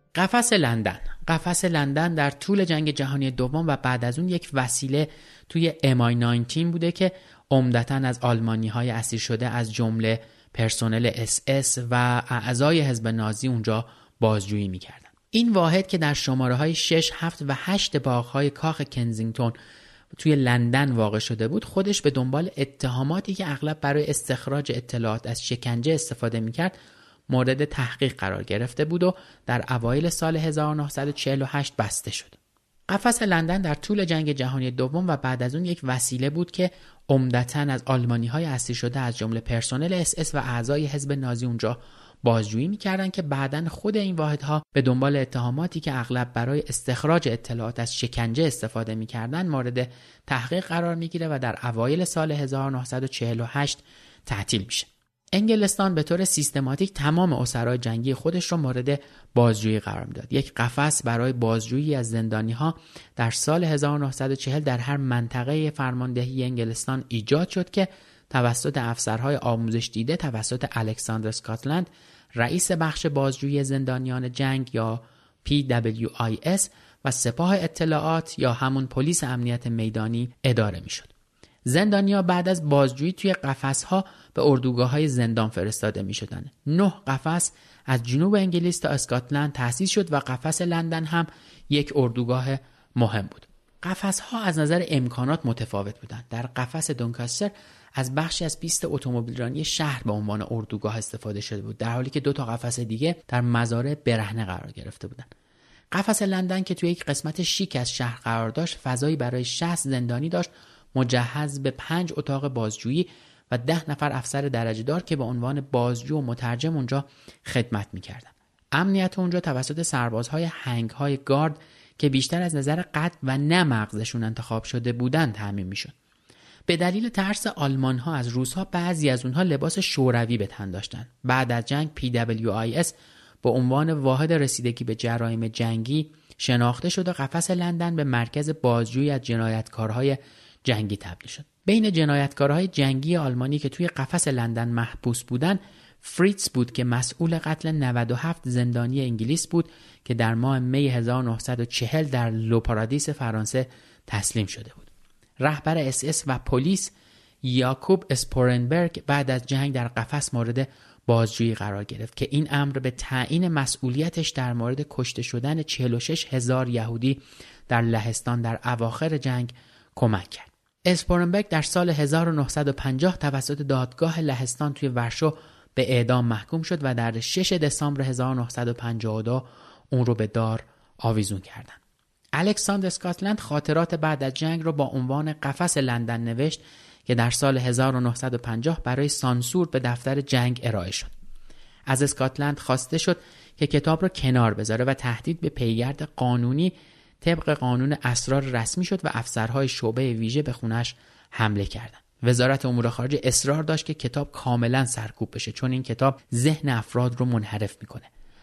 قفس لندن. قفس لندن در طول جنگ جهانی دوم و بعد از اون یک وسیله توی ام آی نوزده بوده که عمدتاً از آلمانی‌های اسیر شده از جمله پرسنل اس اس و اعضای حزب نازی اونجا بازجویی می‌کردن. این واحد که در شماره‌های شش، هفت و هشت باغ‌های کاخ کنزینگتون توی لندن واقع شده بود، خودش به دنبال اتهاماتی که اغلب برای استخراج اطلاعات از شکنجه استفاده می‌کرد مورد تحقیق قرار گرفته بود و در اوایل سال هزار و نهصد و چهل و هشت بسته شد. قفس لندن در طول جنگ جهانی دوم و بعد از اون یک وسیله بود که عمدتاً از آلمانی‌های اسیر شده از جمله پرسنل اس اس و اعضای حزب نازی اونجا بازجویی می‌کردند که بعداً خود این واحدها به دنبال اتهاماتی که اغلب برای استخراج اطلاعات از شکنجه استفاده می‌کردند مورد تحقیق قرار می‌گیره و در اوایل سال هزار و نهصد و چهل و هشت تعطیل میشه. انگلستان به طور سیستماتیک تمام اسرای جنگی خودش رو مورد بازجویی قرار میداد. یک قفس برای بازجویی از زندانی‌ها در سال هزار و نهصد و چهل در هر منطقه فرماندهی انگلستان ایجاد شد که توسط افسرهای آموزش دیده توسط الکساندر اسکاتلند رئیس بخش بازجویی زندانیان جنگ یا پی دبلیو آی اس و سپاه اطلاعات یا همون پلیس امنیت میدانی اداره میشد. زندانیا بعد از بازجویی توی قفس‌ها به اردوگاه‌های زندان فرستاده می‌شدند. نه قفس از جنوب انگلیس تا اسکاتلند تأسیس شد و قفس لندن هم یک اردوگاه مهم بود. قفس‌ها از نظر امکانات متفاوت بودند. در قفس دونکاستر از بخشی از پیست اتومبیلرانی شهر به عنوان اردوگاه استفاده شده بود، در حالی که دو تا قفس دیگه در مزارع برهنه قرار گرفته بودند. قفس لندن که توی یک قسمت شیک از شهر قرار داشت، فضایی برای شصت زندانی داشت، مجهز به پنج اتاق بازجویی و ده نفر افسر درجه دار که به عنوان بازجو و مترجم اونجا خدمت می‌کردند. امنیت اونجا توسط سربازهای هنگ‌های گارد که بیشتر از نظر قد و نه مغزشون انتخاب شده بودند تامین می‌شد. به دلیل ترس آلمان‌ها از روس‌ها بعضی از اونها لباس شوروی به تن داشتند. بعد از جنگ پی دبلیو آی اس به عنوان واحد رسیدگی به جرایم جنگی شناخته شد و قفس لندن به مرکز بازجویی از جنایتکارهای جنگی تبدیل شد. بین جنایتکارهای جنگی آلمانی که توی قفس لندن محبوس بودند، فریتز بود که مسئول قتل نود و هفت زندانی انگلیس بود که در ماه می هزار و نهصد و چهل در لوپارادیس فرانسه تسلیم شده بود. رهبر اس اس و پلیس یاکوب اسپورنبرگ بعد از جنگ در قفس مورد بازجویی قرار گرفت که این امر به تعیین مسئولیتش در مورد کشته شدن چهل و شش هزار یهودی در لهستان در اواخر جنگ کمک کرد. اسپورنبرگ در سال هزار و نهصد و پنجاه توسط دادگاه لهستان توی ورشو به اعدام محکوم شد و در شش دسامبر هزار و نهصد و پنجاه و دو اون رو به دار آویزون کردند. الکساندر اسکاتلند خاطرات بعد از جنگ رو با عنوان قفس لندن نوشت که در سال هزار و نهصد و پنجاه برای سانسور به دفتر جنگ ارائه شد. از اسکاتلند خواسته شد که کتاب رو کنار بذاره و تهدید به پیگرد قانونی طبق قانون اسرار رسمی شد و افسرهای شعبه ویژه به خونش حمله کردند. وزارت امور خارجه اصرار داشت که کتاب کاملا سرکوب بشه چون این کتاب ذهن افراد رو منحرف میکنه.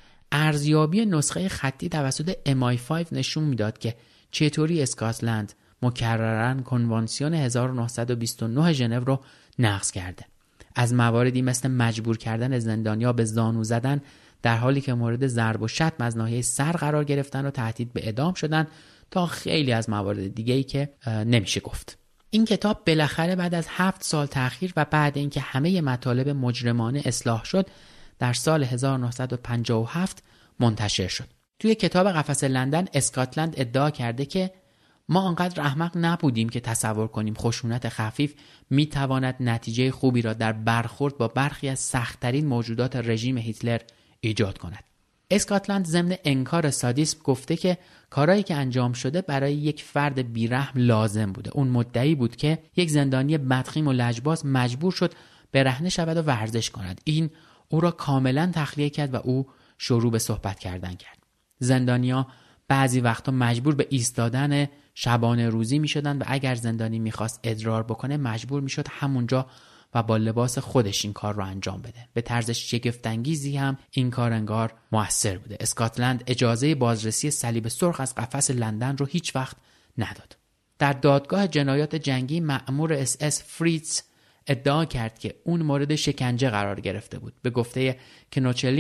ارزیابی نسخه خطی توسط ام آی پنج نشون میداد که چطوری اسکاتلند مکرراً کنوانسیون هزار و نهصد و بیست و نه ژنو رو نقض کرده. از مواردی مثل مجبور کردن زندانیا به زانو زدن در حالی که مورد ضرب و شتم از ناحیه سر قرار گرفتن و تهدید به اعدام شدن تا خیلی از موارد دیگه‌ای که نمیشه گفت. این کتاب بالاخره بعد از هفت سال تأخیر و بعد اینکه همه مطالب مجرمانه اصلاح شد در سال هزار و نهصد و پنجاه و هفت منتشر شد. توی کتاب قفس لندن اسکاتلند ادعا کرده که ما آنقدر احمق نبودیم که تصور کنیم خشونت خفیف میتواند نتیجه خوبی را در برخورد با برخی از سخت‌ترین موجودات رژیم هیتلر ایجاد کند. اسکاتلند ضمن انکار سادیسم گفته که کارهایی که انجام شده برای یک فرد بیرحم لازم بوده. اون مدعی بود که یک زندانی بدخیم و لجباز مجبور شد برهنه شود و ورزش کند. این او را کاملا تخلیه کرد و او شروع به صحبت کردن کرد. زندانیا بعضی وقتا مجبور به ایستادن شبانه روزی می شدن و اگر زندانی می خواست ادرار بکنه مجبور می شد همونجا و با لباس خودش این کار رو انجام بده. به طرز شگفت‌انگیزی هم این کار انگار مؤثر بوده. اسکاتلند اجازه بازرسی صلیب سرخ از قفس لندن رو هیچ وقت نداد. در دادگاه جنایات جنگی مأمور اس اس فریتز ادعا کرد که اون مورد شکنجه قرار گرفته بود. به گفته کنوچلین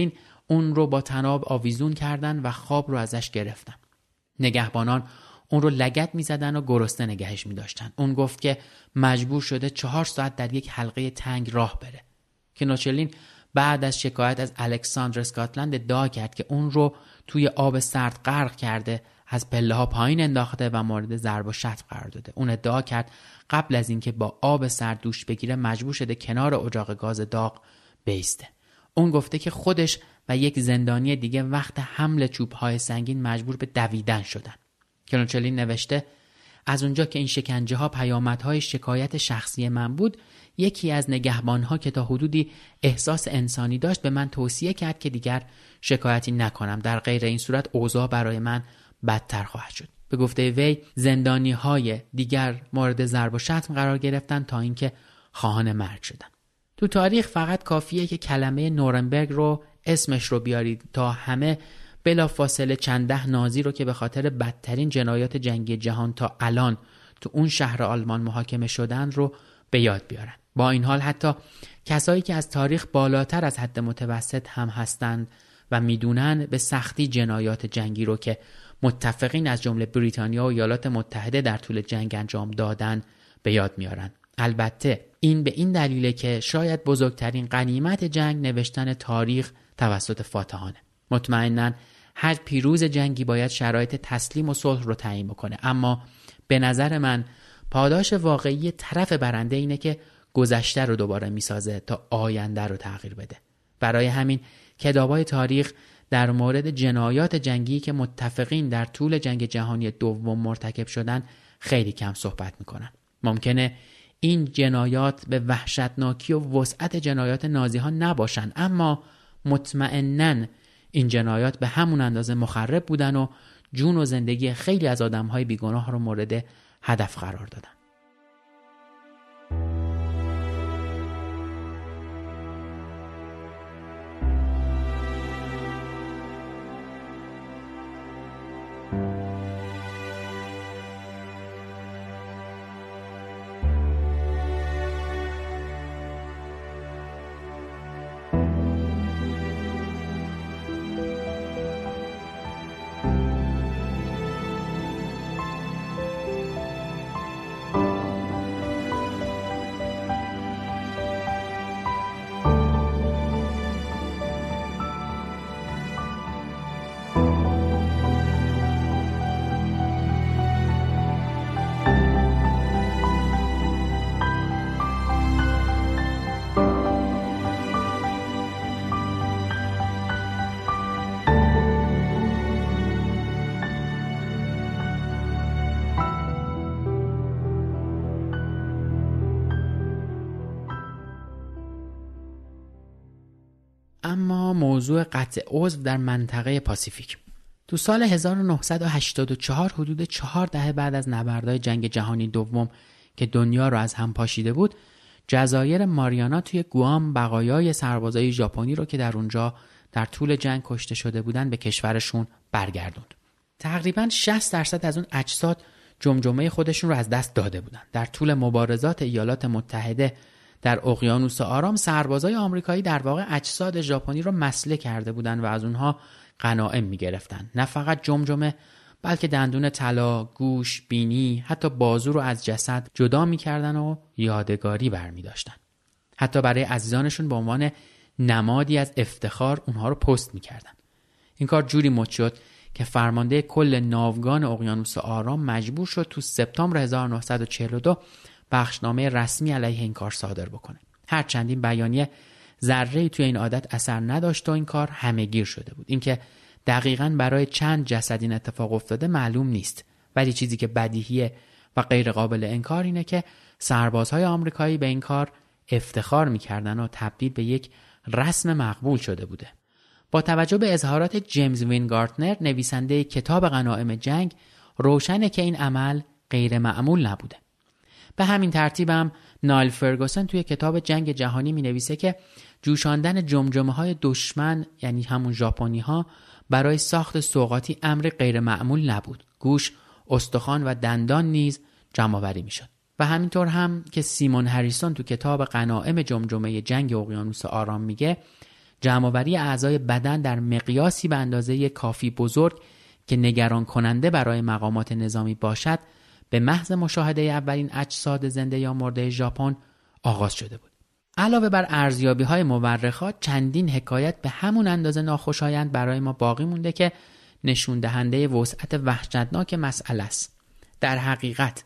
اون رو با طناب آویزون کردن و خواب رو ازش گرفتن. نگهبانان اون رو لگد میزدن و گرسنه نگهش میداشتن. اون گفت که مجبور شده چهار ساعت در یک حلقه تنگ راه بره. کنوچلین بعد از شکایت از الکساندر اسکاتلند ادعا کرد که اون رو توی آب سرد غرق کرده، از پله ها پایین انداخته و مورد ضرب و شتم قرار داده. اون ادعا کرد قبل از اینکه با آب سرد دوش بگیره مجبور شده کنار اجاق گاز داغ بیسته. اون گفته که خودش و یک زندانی دیگه وقت حمل چوب‌های سنگین مجبور به دویدن شدن. کنوچلین نوشته از اونجا که این شکنجه ها پیامدهای شکایت شخصی من بود، یکی از نگهبانها که تا حدودی احساس انسانی داشت به من توصیه کرد که دیگر شکایتی نکنم، در غیر این صورت اوضاع برای من بدتر خواهد شد. به گفته وی زندانی های دیگر مورد ضرب و شتم قرار گرفتن تا اینکه خواهان مرگ شدن. تو تاریخ فقط کافیه که کلمه نورنبرگ رو اسمش رو بیارید تا همه بلافاصله چند ده نازی رو که به خاطر بدترین جنایات جنگی جهان تا الان تو اون شهر آلمان محاکمه شدن رو به یاد بیارن. با این حال حتی کسایی که از تاریخ بالاتر از حد متوسط هم هستند و میدونن به سختی جنایات جنگی رو که متفقین از جمله بریتانیا و ایالات متحده در طول جنگ انجام دادن به یاد میارن. البته این به این دلیله که شاید بزرگترین غنیمت جنگ نوشتن تاریخ توسط فاتحانه. مطمئناً هر پیروز جنگی باید شرایط تسلیم و صلح رو تعیین کنه، اما به نظر من پاداش واقعی طرف برنده اینه که گذشته رو دوباره میسازه تا آینده رو تغییر بده. برای همین کتابای تاریخ در مورد جنایات جنگی که متفقین در طول جنگ جهانی دوم مرتکب شدن خیلی کم صحبت میکنن. ممکنه این جنایات به وحشتناکی و وسعت جنایات نازی ها نباشن، اما مطمئناً این جنایات به همون اندازه مخرب بودن و جون و زندگی خیلی از آدم‌های بیگناه رو مورد هدف قرار دادن. اما موضوع قطع عضو در منطقه پاسیفیک. تو سال هزار و نهصد و هشتاد و چهار، حدود چهار دهه بعد از نبردهای جنگ جهانی دوم که دنیا رو از هم پاشیده بود، جزایر ماریانا توی گوام بقایای سربازای ژاپنی رو که در اونجا در طول جنگ کشته شده بودن به کشورشون برگردوند. تقریباً شصت درصد از اون اجساد جمجمه خودشون رو از دست داده بودن. در طول مبارزات ایالات متحده در اقیانوس آرام سربازای آمریکایی در واقع اجساد ژاپنی رو مسله کرده بودن و از اونها غنایم می‌گرفتن. نه فقط جمجمه، بلکه دندون طلا، گوش، بینی، حتی بازو رو از جسد جدا می‌کردن و یادگاری برمی‌داشتن. حتی برای عزیزانشون به عنوان نمادی از افتخار اونها رو پست می‌کردن. این کار جوری مد شد که فرمانده کل ناوگان اقیانوس آرام مجبور شد تو سپتامبر هزار و نهصد و چهل و دو بخشنامه رسمی علیه این کار صادر بکنه. هرچند این بیانیه ذره‌ای توی این عادت اثر نداشت و این کار همه‌گیر شده بود. اینکه دقیقاً برای چند جسد این اتفاق افتاده معلوم نیست، ولی چیزی که بدیهیه و غیر قابل انکار اینه که سربازهای آمریکایی به این کار افتخار می‌کردن و تبدیل به یک رسم مقبول شده بوده. با توجه به اظهارات جیمز وینگارتنر، نویسنده کتاب غنایم جنگ، روشنه که این عمل غیر معمول نبوده. به همین ترتیب هم نایل فرگوسن توی کتاب جنگ جهانی می نویسه که جوشاندن جمجمه های دشمن، یعنی همون ژاپنی ها، برای ساخت سوغاتی امر غیر معمول نبود. گوش، استخوان و دندان نیز جمع آوری می شد. و همینطور هم که سیمون هریسون تو کتاب غنایم جمجمه جنگ اقیانوس آرام میگه، جمع‌آوری اعضای بدن در مقیاسی به اندازه کافی بزرگ که نگران کننده برای مقامات نظامی باشد به محض مشاهده اولین اجساد زنده یا مرده ژاپن آغاز شده بود. علاوه بر ارزیابی‌های مورخات، چندین حکایت به همون اندازه ناخوشایند برای ما باقی مونده که نشون دهنده وسعت وحشتناک مسئله است. در حقیقت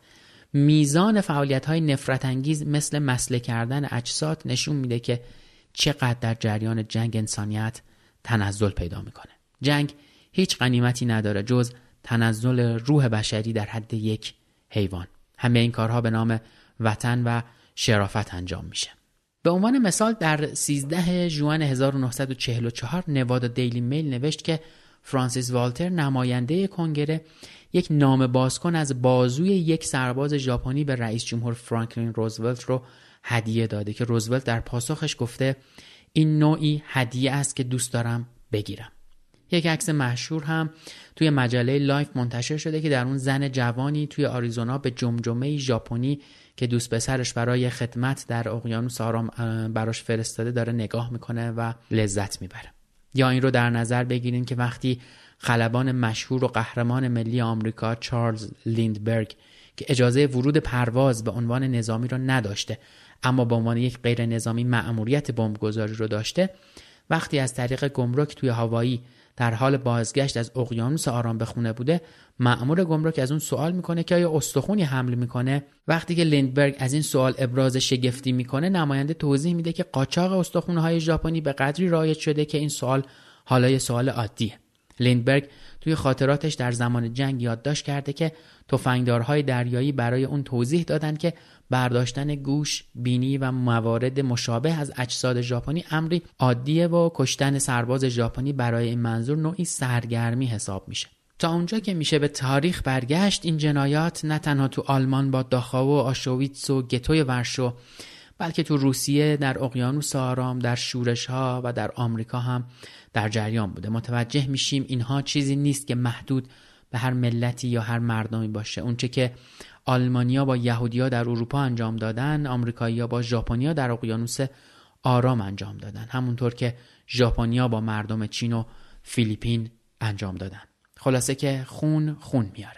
میزان فعالیت‌های نفرت انگیز مثل مسله کردن اجساد نشون میده که چقدر در جریان جنگ انسانیت تنزل پیدا میکنه. جنگ هیچ غنیمتی نداره جز تنزل روح بشری در حد یک حیوان. همه این کارها به نام وطن و شرافت انجام میشه. به عنوان مثال در سیزده ژوئن هزار و نهصد و چهل و چهار نوادا دیلی میل نوشت که فرانسیس والتر نماینده کنگره یک نامه بازکن از بازوی یک سرباز ژاپنی به رئیس جمهور فرانکلین روزولت رو هدیه داده که روزولت در پاسخش گفته این نوعی هدیه است که دوست دارم بگیرم. یک عکس مشهور هم توی مجله لایف منتشر شده که در اون زن جوانی توی آریزونا به جمجمه ژاپنی که دوست پسرش برای خدمت در اقیانوس آرام براش فرستاده داره نگاه میکنه و لذت میبره. یا این رو در نظر بگیرین که وقتی خلبان مشهور و قهرمان ملی آمریکا چارلز لیندبرگ که اجازه ورود پرواز به عنوان نظامی رو نداشته اما به عنوان یک غیر نظامی مأموریت بمبگذاری رو داشته، وقتی از طریق گمرک توی هاوایی در حال بازگشت از اقیانوس آرام به خونه بوده، مأمور گمرک از اون سوال میکنه که آیا استخونی حمل میکنه. وقتی که لیندبرگ از این سوال ابراز شگفتی میکنه، نماینده توضیح میده که قاچاق استخونهای ژاپنی به قدری رایج شده که این سوال حالا یه سوال عادیه. لیندبرگ توی خاطراتش در زمان جنگ یادداشت کرده که تفنگدارهای دریایی برای اون توضیح دادن که برداشتن گوش، بینی و موارد مشابه از اجساد ژاپنی امری عادیه و کشتن سرباز ژاپنی برای این منظور نوعی سرگرمی حساب میشه. تا اونجا که میشه به تاریخ برگشت، این جنایات نه تنها تو آلمان با داخاو و آشویتس و گتوی ورشو، بلکه تو روسیه در اقیانوس آرام، در شورش‌ها و در آمریکا هم در جریان بوده. متوجه میشیم اینها چیزی نیست که محدود به هر ملتی یا هر مردمی باشه. اونچه که آلمانیا با یهودیا در اروپا انجام دادن، آمریکایی‌ها با ژاپنیا در اقیانوس آرام انجام دادن، همونطور که ژاپنیا با مردم چین و فیلیپین انجام دادن. خلاصه که خون خون میاره.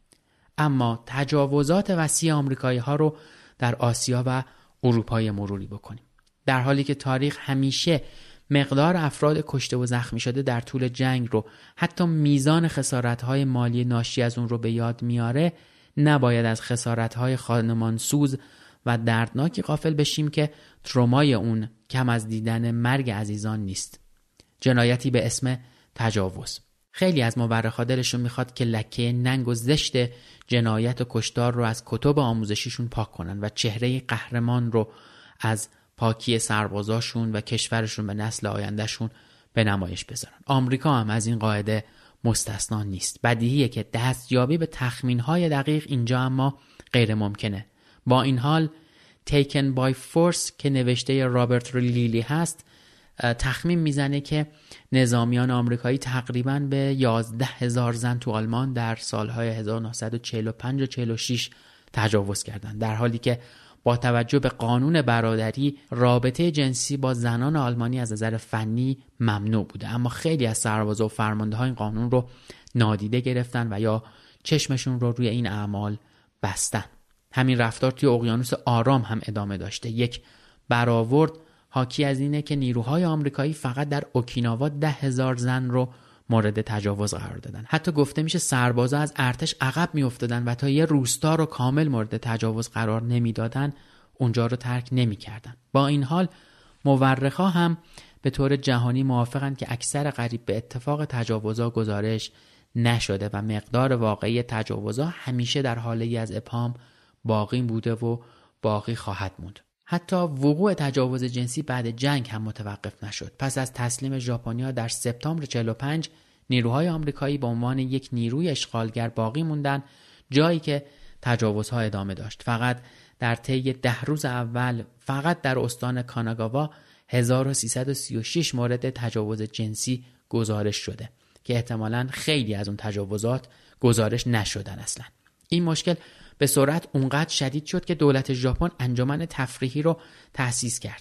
اما تجاوزات وسیع آمریکایی‌ها رو در آسیا و اروپای مروری بکنیم. در حالی که تاریخ همیشه مقدار افراد کشته و زخمی شده در طول جنگ رو، حتی میزان خسارت‌های مالی ناشی از اون رو به یاد میاره، نباید از خسارت‌های خانمانسوز و دردناکی غافل بشیم که ترومای اون کم از دیدن مرگ عزیزان نیست. جنایتی به اسم تجاوز. خیلی از مورخا دلشون میخواد که لکه ننگ و زشت جنایت و کشتار رو از کتب آموزشیشون پاک کنن و چهره قهرمان رو از پاکی سربازاشون و کشورشون به نسل آیندهشون به نمایش بذارن. آمریکا هم از این قاعده مستثنا نیست. بدیهیه که دستیابی به تخمین‌های دقیق اینجا اما غیر ممکنه. با این حال Taken by Force که نوشته رابرت لیلی هست، تخمین میزنه که نظامیان آمریکایی تقریباً به یازده هزار زن تو آلمان در سالهای هزار و نهصد و چهل و پنج و چهل و شش تجاوز کردند، در حالی که با توجه به قانون برادری رابطه جنسی با زنان آلمانی از نظر فنی ممنوع بوده. اما خیلی از سربازا و فرمانده‌ها این قانون رو نادیده گرفتن و یا چشمشون رو روی این اعمال بستن. همین رفتار توی اقیانوس آرام هم ادامه داشته. یک برآورد حاکی از اینه که نیروهای آمریکایی فقط در اوکیناوا ده هزار زن رو مورد تجاوز قرار دادن. حتی گفته میشه سربازا از ارتش عقب میافتادن و تا یه روستا رو کامل مورد تجاوز قرار نمیدادن اونجا رو ترک نمیکردن. با این حال مورخا هم به طور جهانی موافقن که اکثر قریب به اتفاق تجاوزا گزارش نشده و مقدار واقعی تجاوزا همیشه در حالی از ابهام باقی بوده و باقی خواهد موند. حتی وقوع تجاوز جنسی بعد جنگ هم متوقف نشد. پس از تسلیم ژاپنیا در سپتامبر چهل و پنج، نیروهای آمریکایی به عنوان یک نیروی اشغالگر باقی موندن، جایی که تجاوزها ادامه داشت. فقط در طی ده روز اول فقط در استان کاناگاوا هزار و سیصد و سی و شش مورد تجاوز جنسی گزارش شده که احتمالاً خیلی از اون تجاوزات گزارش نشدن اصلا. این مشکل به سرعت اونقدر شدید شد که دولت ژاپن انجمن تفریحی رو تأسیس کرد.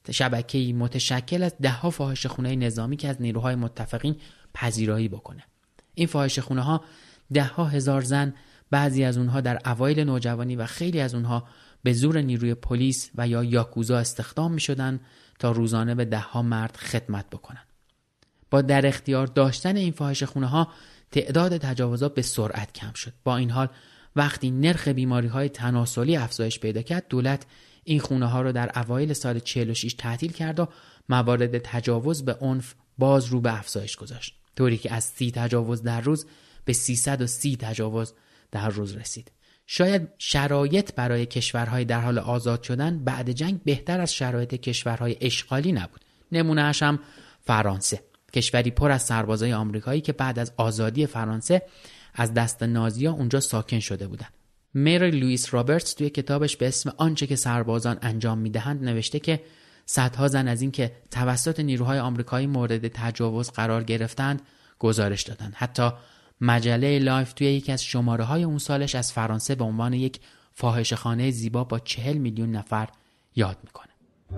شبکه‌ای متشکل از ده‌ها فاحشه‌خانه نظامی که از نیروهای متفقین پذیرایی بکنه. این فاحشه‌خانه‌ها ده‌ها هزار زن، بعضی از اونها در اوایل نوجوانی و خیلی از اونها به زور نیروی پلیس و یا یاکوزا استخدام می‌شدن تا روزانه به ده‌ها مرد خدمت بکنن. با در اختیار داشتن این فاحشه‌خانه‌ها تعداد تجاوزات به سرعت کم شد. با این حال وقتی نرخ بیماری‌های تناسلی افزایش پیدا کرد، دولت این خونه‌ها رو در اوایل سال چهل و شش تعطیل کرد و موارد تجاوز به عنف باز رو به افزایش گذاشت، طوری که از سی تجاوز در روز به سیصد و سی تجاوز در روز رسید. شاید شرایط برای کشورهای در حال آزاد شدن بعد جنگ بهتر از شرایط کشورهای اشغالی نبود. نمونه‌اش هم فرانسه، کشوری پر از سربازای آمریکایی که بعد از آزادی فرانسه از دست نازی‌ها اونجا ساکن شده بودند. مری لوئیس رابرتس توی کتابش به اسم آنچه که سربازان انجام میدهند نوشته که صدها زن از این که توسط نیروهای آمریکایی مورد تجاوز قرار گرفتند گزارش دادند. حتی مجله لایف توی یکی از شماره‌های اون سالش از فرانسه به عنوان یک فاحشه‌خانه زیبا با چهل میلیون نفر یاد میکنه.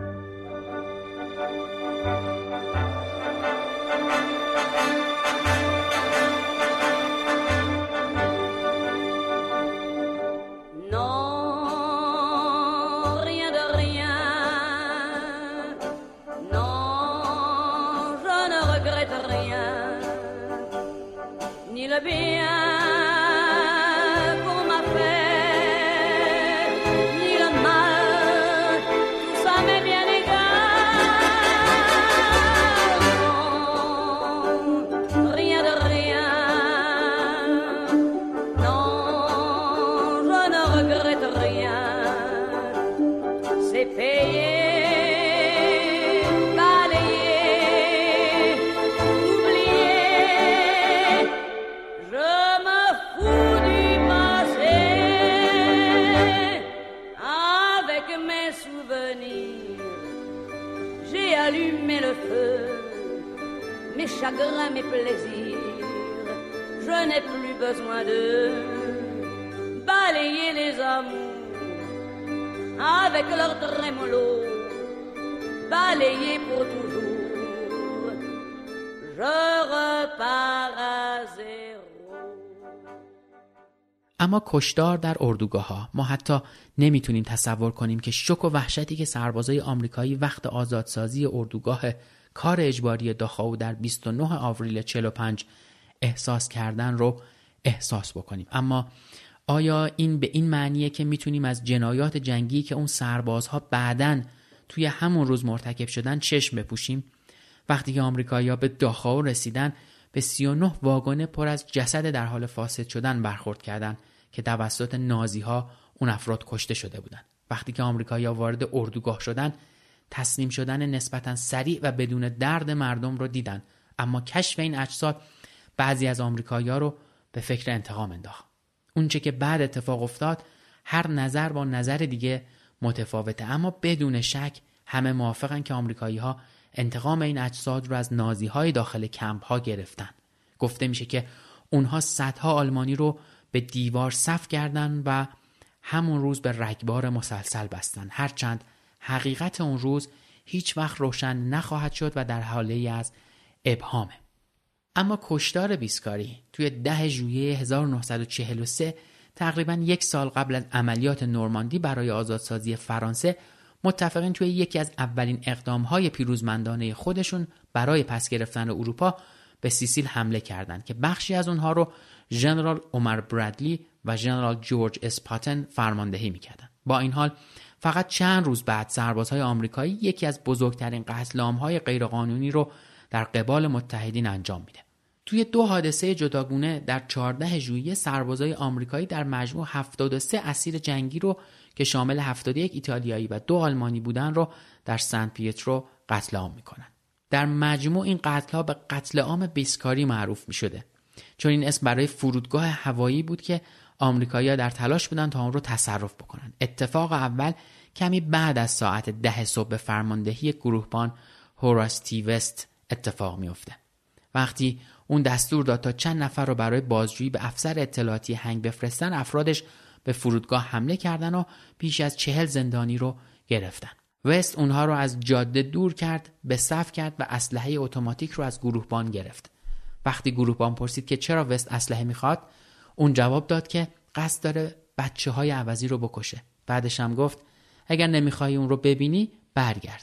Chagrins, mes plaisirs, je n'ai plus besoin de balayer les amours avec leur trémolo, balayer pour toujours, je repars à zéro. اما کشتار در اردوگاه‌ها، ما حتی نمیتونیم تصور کنیم که شوک و وحشتی که سربازای آمریکایی وقت آزادسازی اردوگاه کار اجباری داخاو در بیست و نه آوریل چهل و پنج احساس کردن رو احساس بکنیم. اما آیا این به این معنیه که میتونیم از جنایات جنگی که اون سربازها بعداً توی همون روز مرتکب شدن چشم بپوشیم؟ وقتی که آمریکایی‌ها به داخاو رسیدن، به سی و نه واگن پر از جسد در حال فاسد شدن برخورد کردند که توسط نازی‌ها اون افراد کشته شده بودند. وقتی که آمریکایی‌ها وارد اردوگاه شدن، تسلیم شدن نسبتاً سریع و بدون درد مردم رو دیدن، اما کشف این اجساد بعضی از آمریکایی‌ها رو به فکر انتقام انداخت. اونچه که بعد اتفاق افتاد، هر نظر با نظر دیگه متفاوته، اما بدون شک همه موافقن که آمریکایی‌ها انتقام این اجساد رو از نازی‌های داخل کمپ‌ها گرفتن. گفته میشه که اونها صدها آلمانی رو به دیوار صف کردن و همون روز به رگبار مسلسل بستن، هرچند حقیقت اون روز هیچ وقت روشن نخواهد شد و در حاله از ابهامه. اما کشتار بیسکاری توی ده ژوئیه هزار و نهصد و چهل و سه، تقریباً یک سال قبل از عملیات نورماندی برای آزادسازی فرانسه، متفقین توی یکی از اولین اقدام‌های پیروزمندانه خودشون برای پس گرفتن اروپا به سیسیل حمله کردند که بخشی از اونها رو ژنرال عمر برادلی و ژنرال جورج اسپاتن فرماندهی می‌کردند. با این حال فقط چند روز بعد سربازهای آمریکایی یکی از بزرگترین قتل عام‌های غیرقانونی رو در قبال متحدین انجام میده. توی دو حادثه جداگانه در چهاردهم ژوئیه سربازای آمریکایی در مجموع هفتاد و سه اسیر جنگی رو که شامل هفتاد و یک ایتالیایی و دو آلمانی بودن رو در سن پیترو قتل عام میکنن. در مجموع این قتل‌ها به قتل عام بیسکاری معروف میشده، چون این اسم برای فرودگاه هوایی بود که آمریکایی‌ها در تلاش بودن تا اون رو تصرف بکنن. اتفاق اول کمی بعد از ساعت ده صبح به فرماندهی گروهبان هوراس تی وست اتفاق میفته. وقتی اون دستور داد تا چند نفر رو برای بازجویی به افسر اطلاعاتی هنگ بفرستن، افرادش به فرودگاه حمله کردن و بیش از چهل زندانی رو گرفتن. وست اونها رو از جاده دور کرد، به صف کرد و اسلحه اتوماتیک رو از گروهبان گرفت. وقتی گروهبان پرسید که چرا وست اسلحه میخواد، اون جواب داد که قصد داره بچه‌های عوضی رو بکشه. بعدش هم گفت اگر نمیخوای اون رو ببینی برگرد.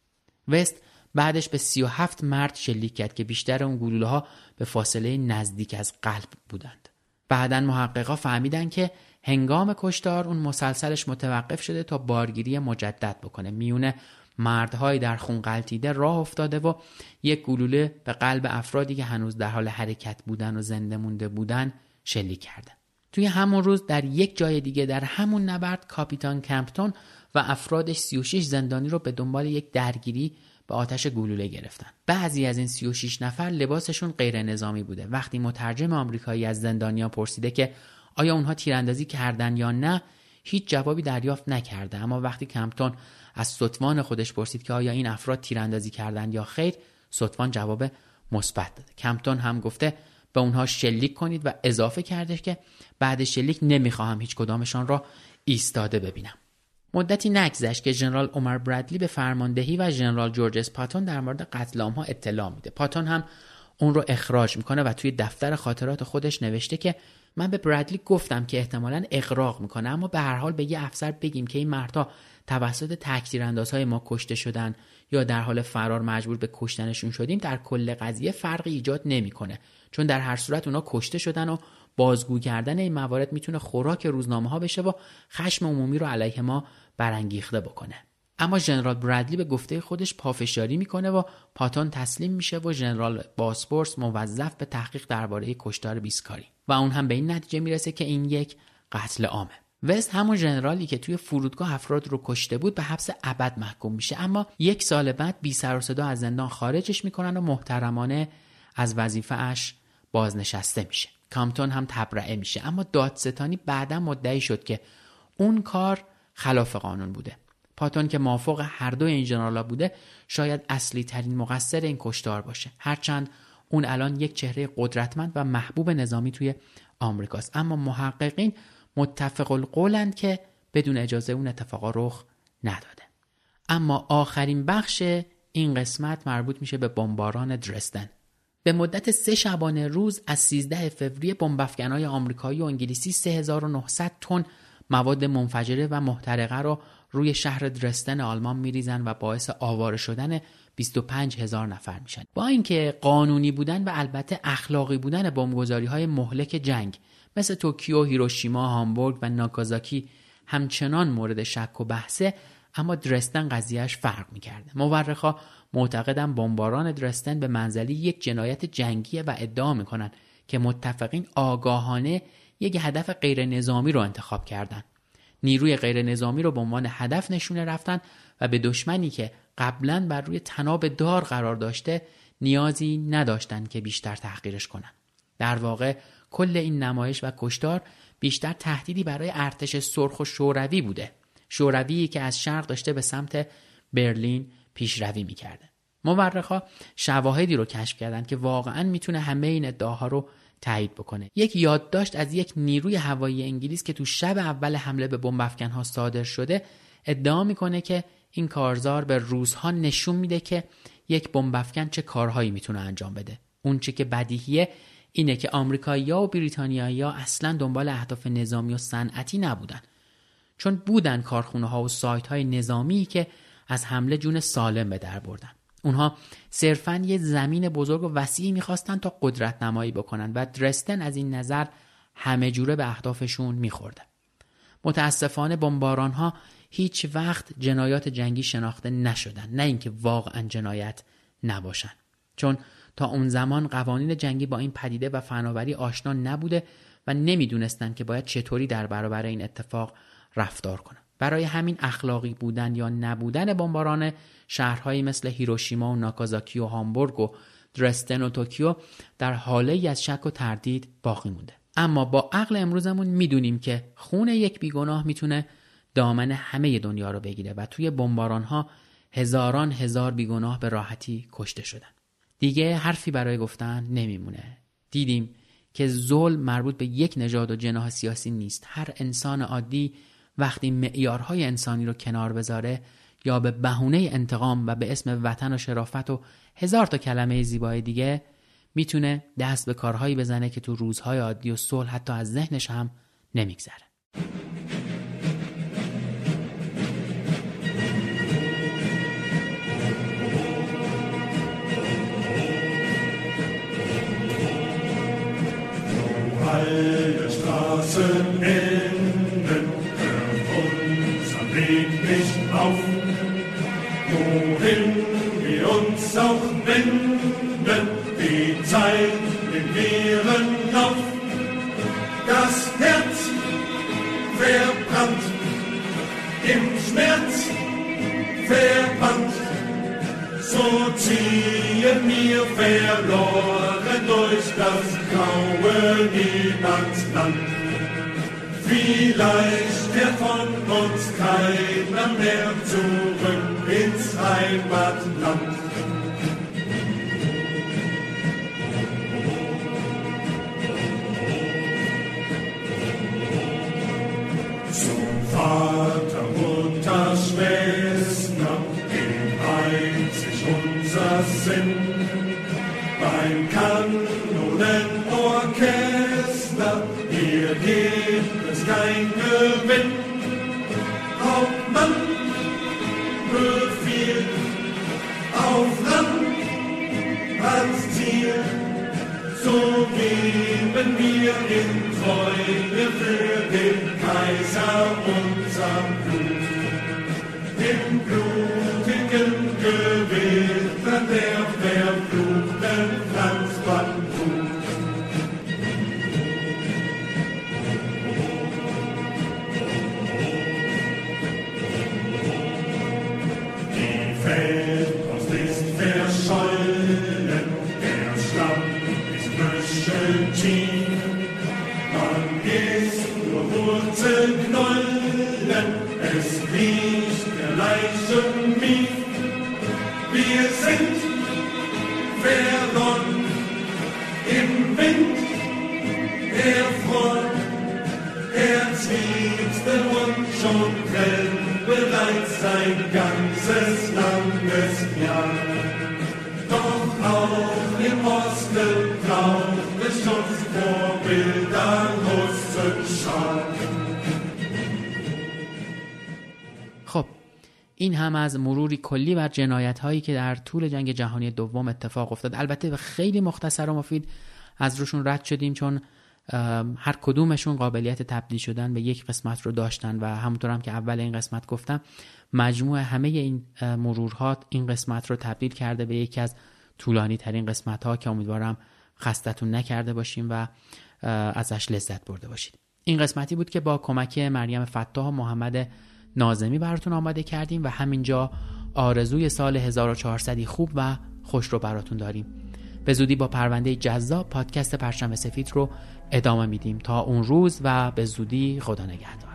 وست بعدش به سی و هفت مرد شلیک کرد که بیشتر اون گلوله‌ها به فاصله نزدیک از قلب بودند. بعداً محققا فهمیدن که هنگام کشتار اون مسلسلش متوقف شده تا بارگیری مجدد بکنه. میونه مردهای در خون غلتیده راه افتاده و یک گلوله به قلب افرادی که هنوز در حال حرکت بودن و زنده مونده بودن شلیک کرده. توی همون روز در یک جای دیگه در همون نبرد کاپیتان کمپتون و افرادش سی و شش زندانی رو به دنبال یک درگیری به آتش گلوله گرفتن. بعضی از این سی و شش نفر لباسشون غیر نظامی بوده. وقتی مترجم آمریکایی از زندانیان پرسیده که آیا اونها تیراندازی کردن یا نه، هیچ جوابی دریافت نکرده. اما وقتی کمپتون از ستوان خودش پرسید که آیا این افراد تیراندازی کردن یا خیر، ستوان جواب مثبت داده. کمپتون هم گفته به اونها شلیک کنید و اضافه کرده که بعد شلیک نمیخواهم هیچ کدامشان را ایستاده ببینم. مدتی نگذشت که ژنرال عمر برادلی به فرماندهی و ژنرال جورج اس پاتون در مورد قتل عام‌ها اطلاع میده. پاتون هم اون رو اخراج میکنه و توی دفتر خاطرات خودش نوشته که من به برادلی گفتم که احتمالاً اغراق میکنه، اما به هر حال به یه افسر بگیم که این مردها توسط تکتیراندازهای ما کشته شدن یا در حال فرار مجبور به کشتنشون شدیم در کل قضیه فرقی ایجاد نمیکنه، چون در هر صورت اونا کشته شدن و بازگو کردن این موارد میتونه خوراک روزنامه ها بشه و خشم عمومی رو علیه ما برانگیخته بکنه. اما ژنرال برادلی به گفته خودش پافشاری میکنه و پاتون تسلیم میشه و ژنرال باسپورس موظف به تحقیق درباره کشتار بیسکاری و اون هم به این نتیجه میرسه که این یک قتل عامه. وست همون ژنرالی که توی فرودگاه افراد رو کشته بود به حبس ابد محکوم میشه، اما یک سال بعد بی سر و صدا از زندان خارجش میکنن و محترمانه از وظیفه اش بازنشسته میشه. کامپتون هم تبرئه میشه، اما دادستانی بعداً مدعی شد که اون کار خلاف قانون بوده. پاتون که موافق هر دو این ژنرالا بوده شاید اصلی ترین مقصر این کشتار باشه، هرچند اون الان یک چهره قدرتمند و محبوب نظامی توی آمریکاست. اما محققین متفق القولند که بدون اجازه اون اتفاقا رخ نداده. اما آخرین بخش این قسمت مربوط میشه به بمباران درزدن. به مدت سه شبانه روز از سیزده فوریه بمب‌افکن‌های آمریکایی و انگلیسی سه هزار و نهصد تن مواد منفجره و محترقه رو روی شهر درزدن آلمان میریزن و باعث آواره شدن بیست و پنج هزار نفر میشن. با اینکه قانونی بودن و البته اخلاقی بودن بمبگذاری‌های مهلک جنگ مثل توکیو، هیروشیما، هامبورگ و ناگازاکی همچنان مورد شک و بحثه، اما درزدن قضیهش فرق میکرده. مورخا معتقدن بمباران درزدن به منزله یک جنایت جنگیه و ادعا میکنن که متفقین آگاهانه یک هدف غیر نظامی رو انتخاب کردن. نیروی غیر نظامی رو به عنوان هدف نشونه رفتن و به دشمنی که قبلا بر روی طناب دار قرار داشته نیازی نداشتن که بیشتر تحقیرش کنن. در واقع کل این نمایش و کشتار بیشتر تهدیدی برای ارتش سرخ و شوروی بوده. شورویی که از شرق داشته به سمت برلین پیشروی میکرده. مورخا شواهدی رو کشف کردن که واقعاً میتونه همه این ادعاها رو تایید بکنه. یک یادداشت از یک نیروی هوایی انگلیس که تو شب اول حمله به بمب‌افکن‌ها صادر شده ادعا میکنه که این کارزار به روس‌ها نشون میده که یک بمب‌افکن چه کارهایی میتونه انجام بده. اون چه که بدیهیه اینه که آمریکایی‌ها و بریتانیایی‌ها اصلاً دنبال اهداف نظامی و صنعتی نبودن، چون بودن کارخونه‌ها و سایت‌های نظامی که از حمله جون سالم به در بردن. اونها صرفاً یه زمین بزرگ و وسیعی می‌خواستن تا قدرت نمایی بکنن و درزدن از این نظر همه جوره به اهدافشون می‌خورده. متاسفانه بمباران‌ها هیچ وقت جنایات جنگی شناخته نشدن، نه اینکه واقعاً جنایت نباشن، چون تا اون زمان قوانین جنگی با این پدیده و فناوری آشنا نبوده و نمیدونستن که باید چطوری در برابر این اتفاق رفتار کنن. برای همین اخلاقی بودن یا نبودن بمباران شهرهایی مثل هیروشیما و ناگازاکی و هامبورگ و درزدن و توکیو در حاله‌ای از شک و تردید باقی مونده. اما با عقل امروزمون میدونیم که خون یک بیگناه میتونه دامن همه دنیا رو بگیره و توی بمباران‌ها هزاران هزار بیگناه به راحتی کشته شدن. دیگه حرفی برای گفتن نمیمونه. دیدیم که ظلم مربوط به یک نژاد و جناح سیاسی نیست. هر انسان عادی وقتی معیارهای انسانی رو کنار بذاره یا به بهونه انتقام و به اسم وطن و شرافت و هزار تا کلمه زیبای دیگه میتونه دست به کارهایی بزنه که تو روزهای عادی و صلح حتی از ذهنش هم نمیگذره. Alle Straßen enden, hört unser Weg nicht auf. Wohin wir uns auch wenden, die Zeit im leeren Lauf. Das Herz verbrannt, im Schmerz verbannt, so ziehen wir verloren durch das graue Niemandsland. Vielleicht kehrt von uns keiner mehr zurück ins Heimatland. Zu Vater, Mutter, Schwester, in einzig unser Sinn. Beim Kanonenorchester, hier gibt es kein Gewinn. Hauptmann befiehlt auf Land als Ziel, so geben wir in Treue für den Kaiser unser Blut. Im blutigen Gewitter der verfluchten Franzbandhut. Die Feldpost ist verschollen, der Schlamm ist büscheltief. Man ist nur Wurzelknollen, es riecht der Leichenmief. Wir sind verloren im Wind der Front, Herzliebste und schon brennt bereits sein ganzes Landesjahr. Doch auch im Osten braucht es Schutz vor wilder Russenschau. خب این هم از مروری کلی بر جنایت هایی که در طول جنگ جهانی دوم اتفاق افتاد. البته به خیلی مختصر و مفید از روشون رد شدیم، چون هر کدومشون قابلیت تبدیل شدن به یک قسمت رو داشتن و همونطور هم که اول این قسمت گفتم مجموع همه این مرورها این قسمت رو تبدیل کرده به یکی از طولانی ترین قسمت ها که امیدوارم خستتون نکرده باشیم و ازش لذت برده باشید. این قسمتی بود که با کمک مریم فتاح و محمد ناظمی براتون آماده کردیم و همینجا آرزوی سال هزار و چهارصد خوب و خوش رو براتون داریم. به زودی با پرونده جذاب پادکست پرچم سفید رو ادامه میدیم. تا اون روز و به زودی، خدا نگهدار.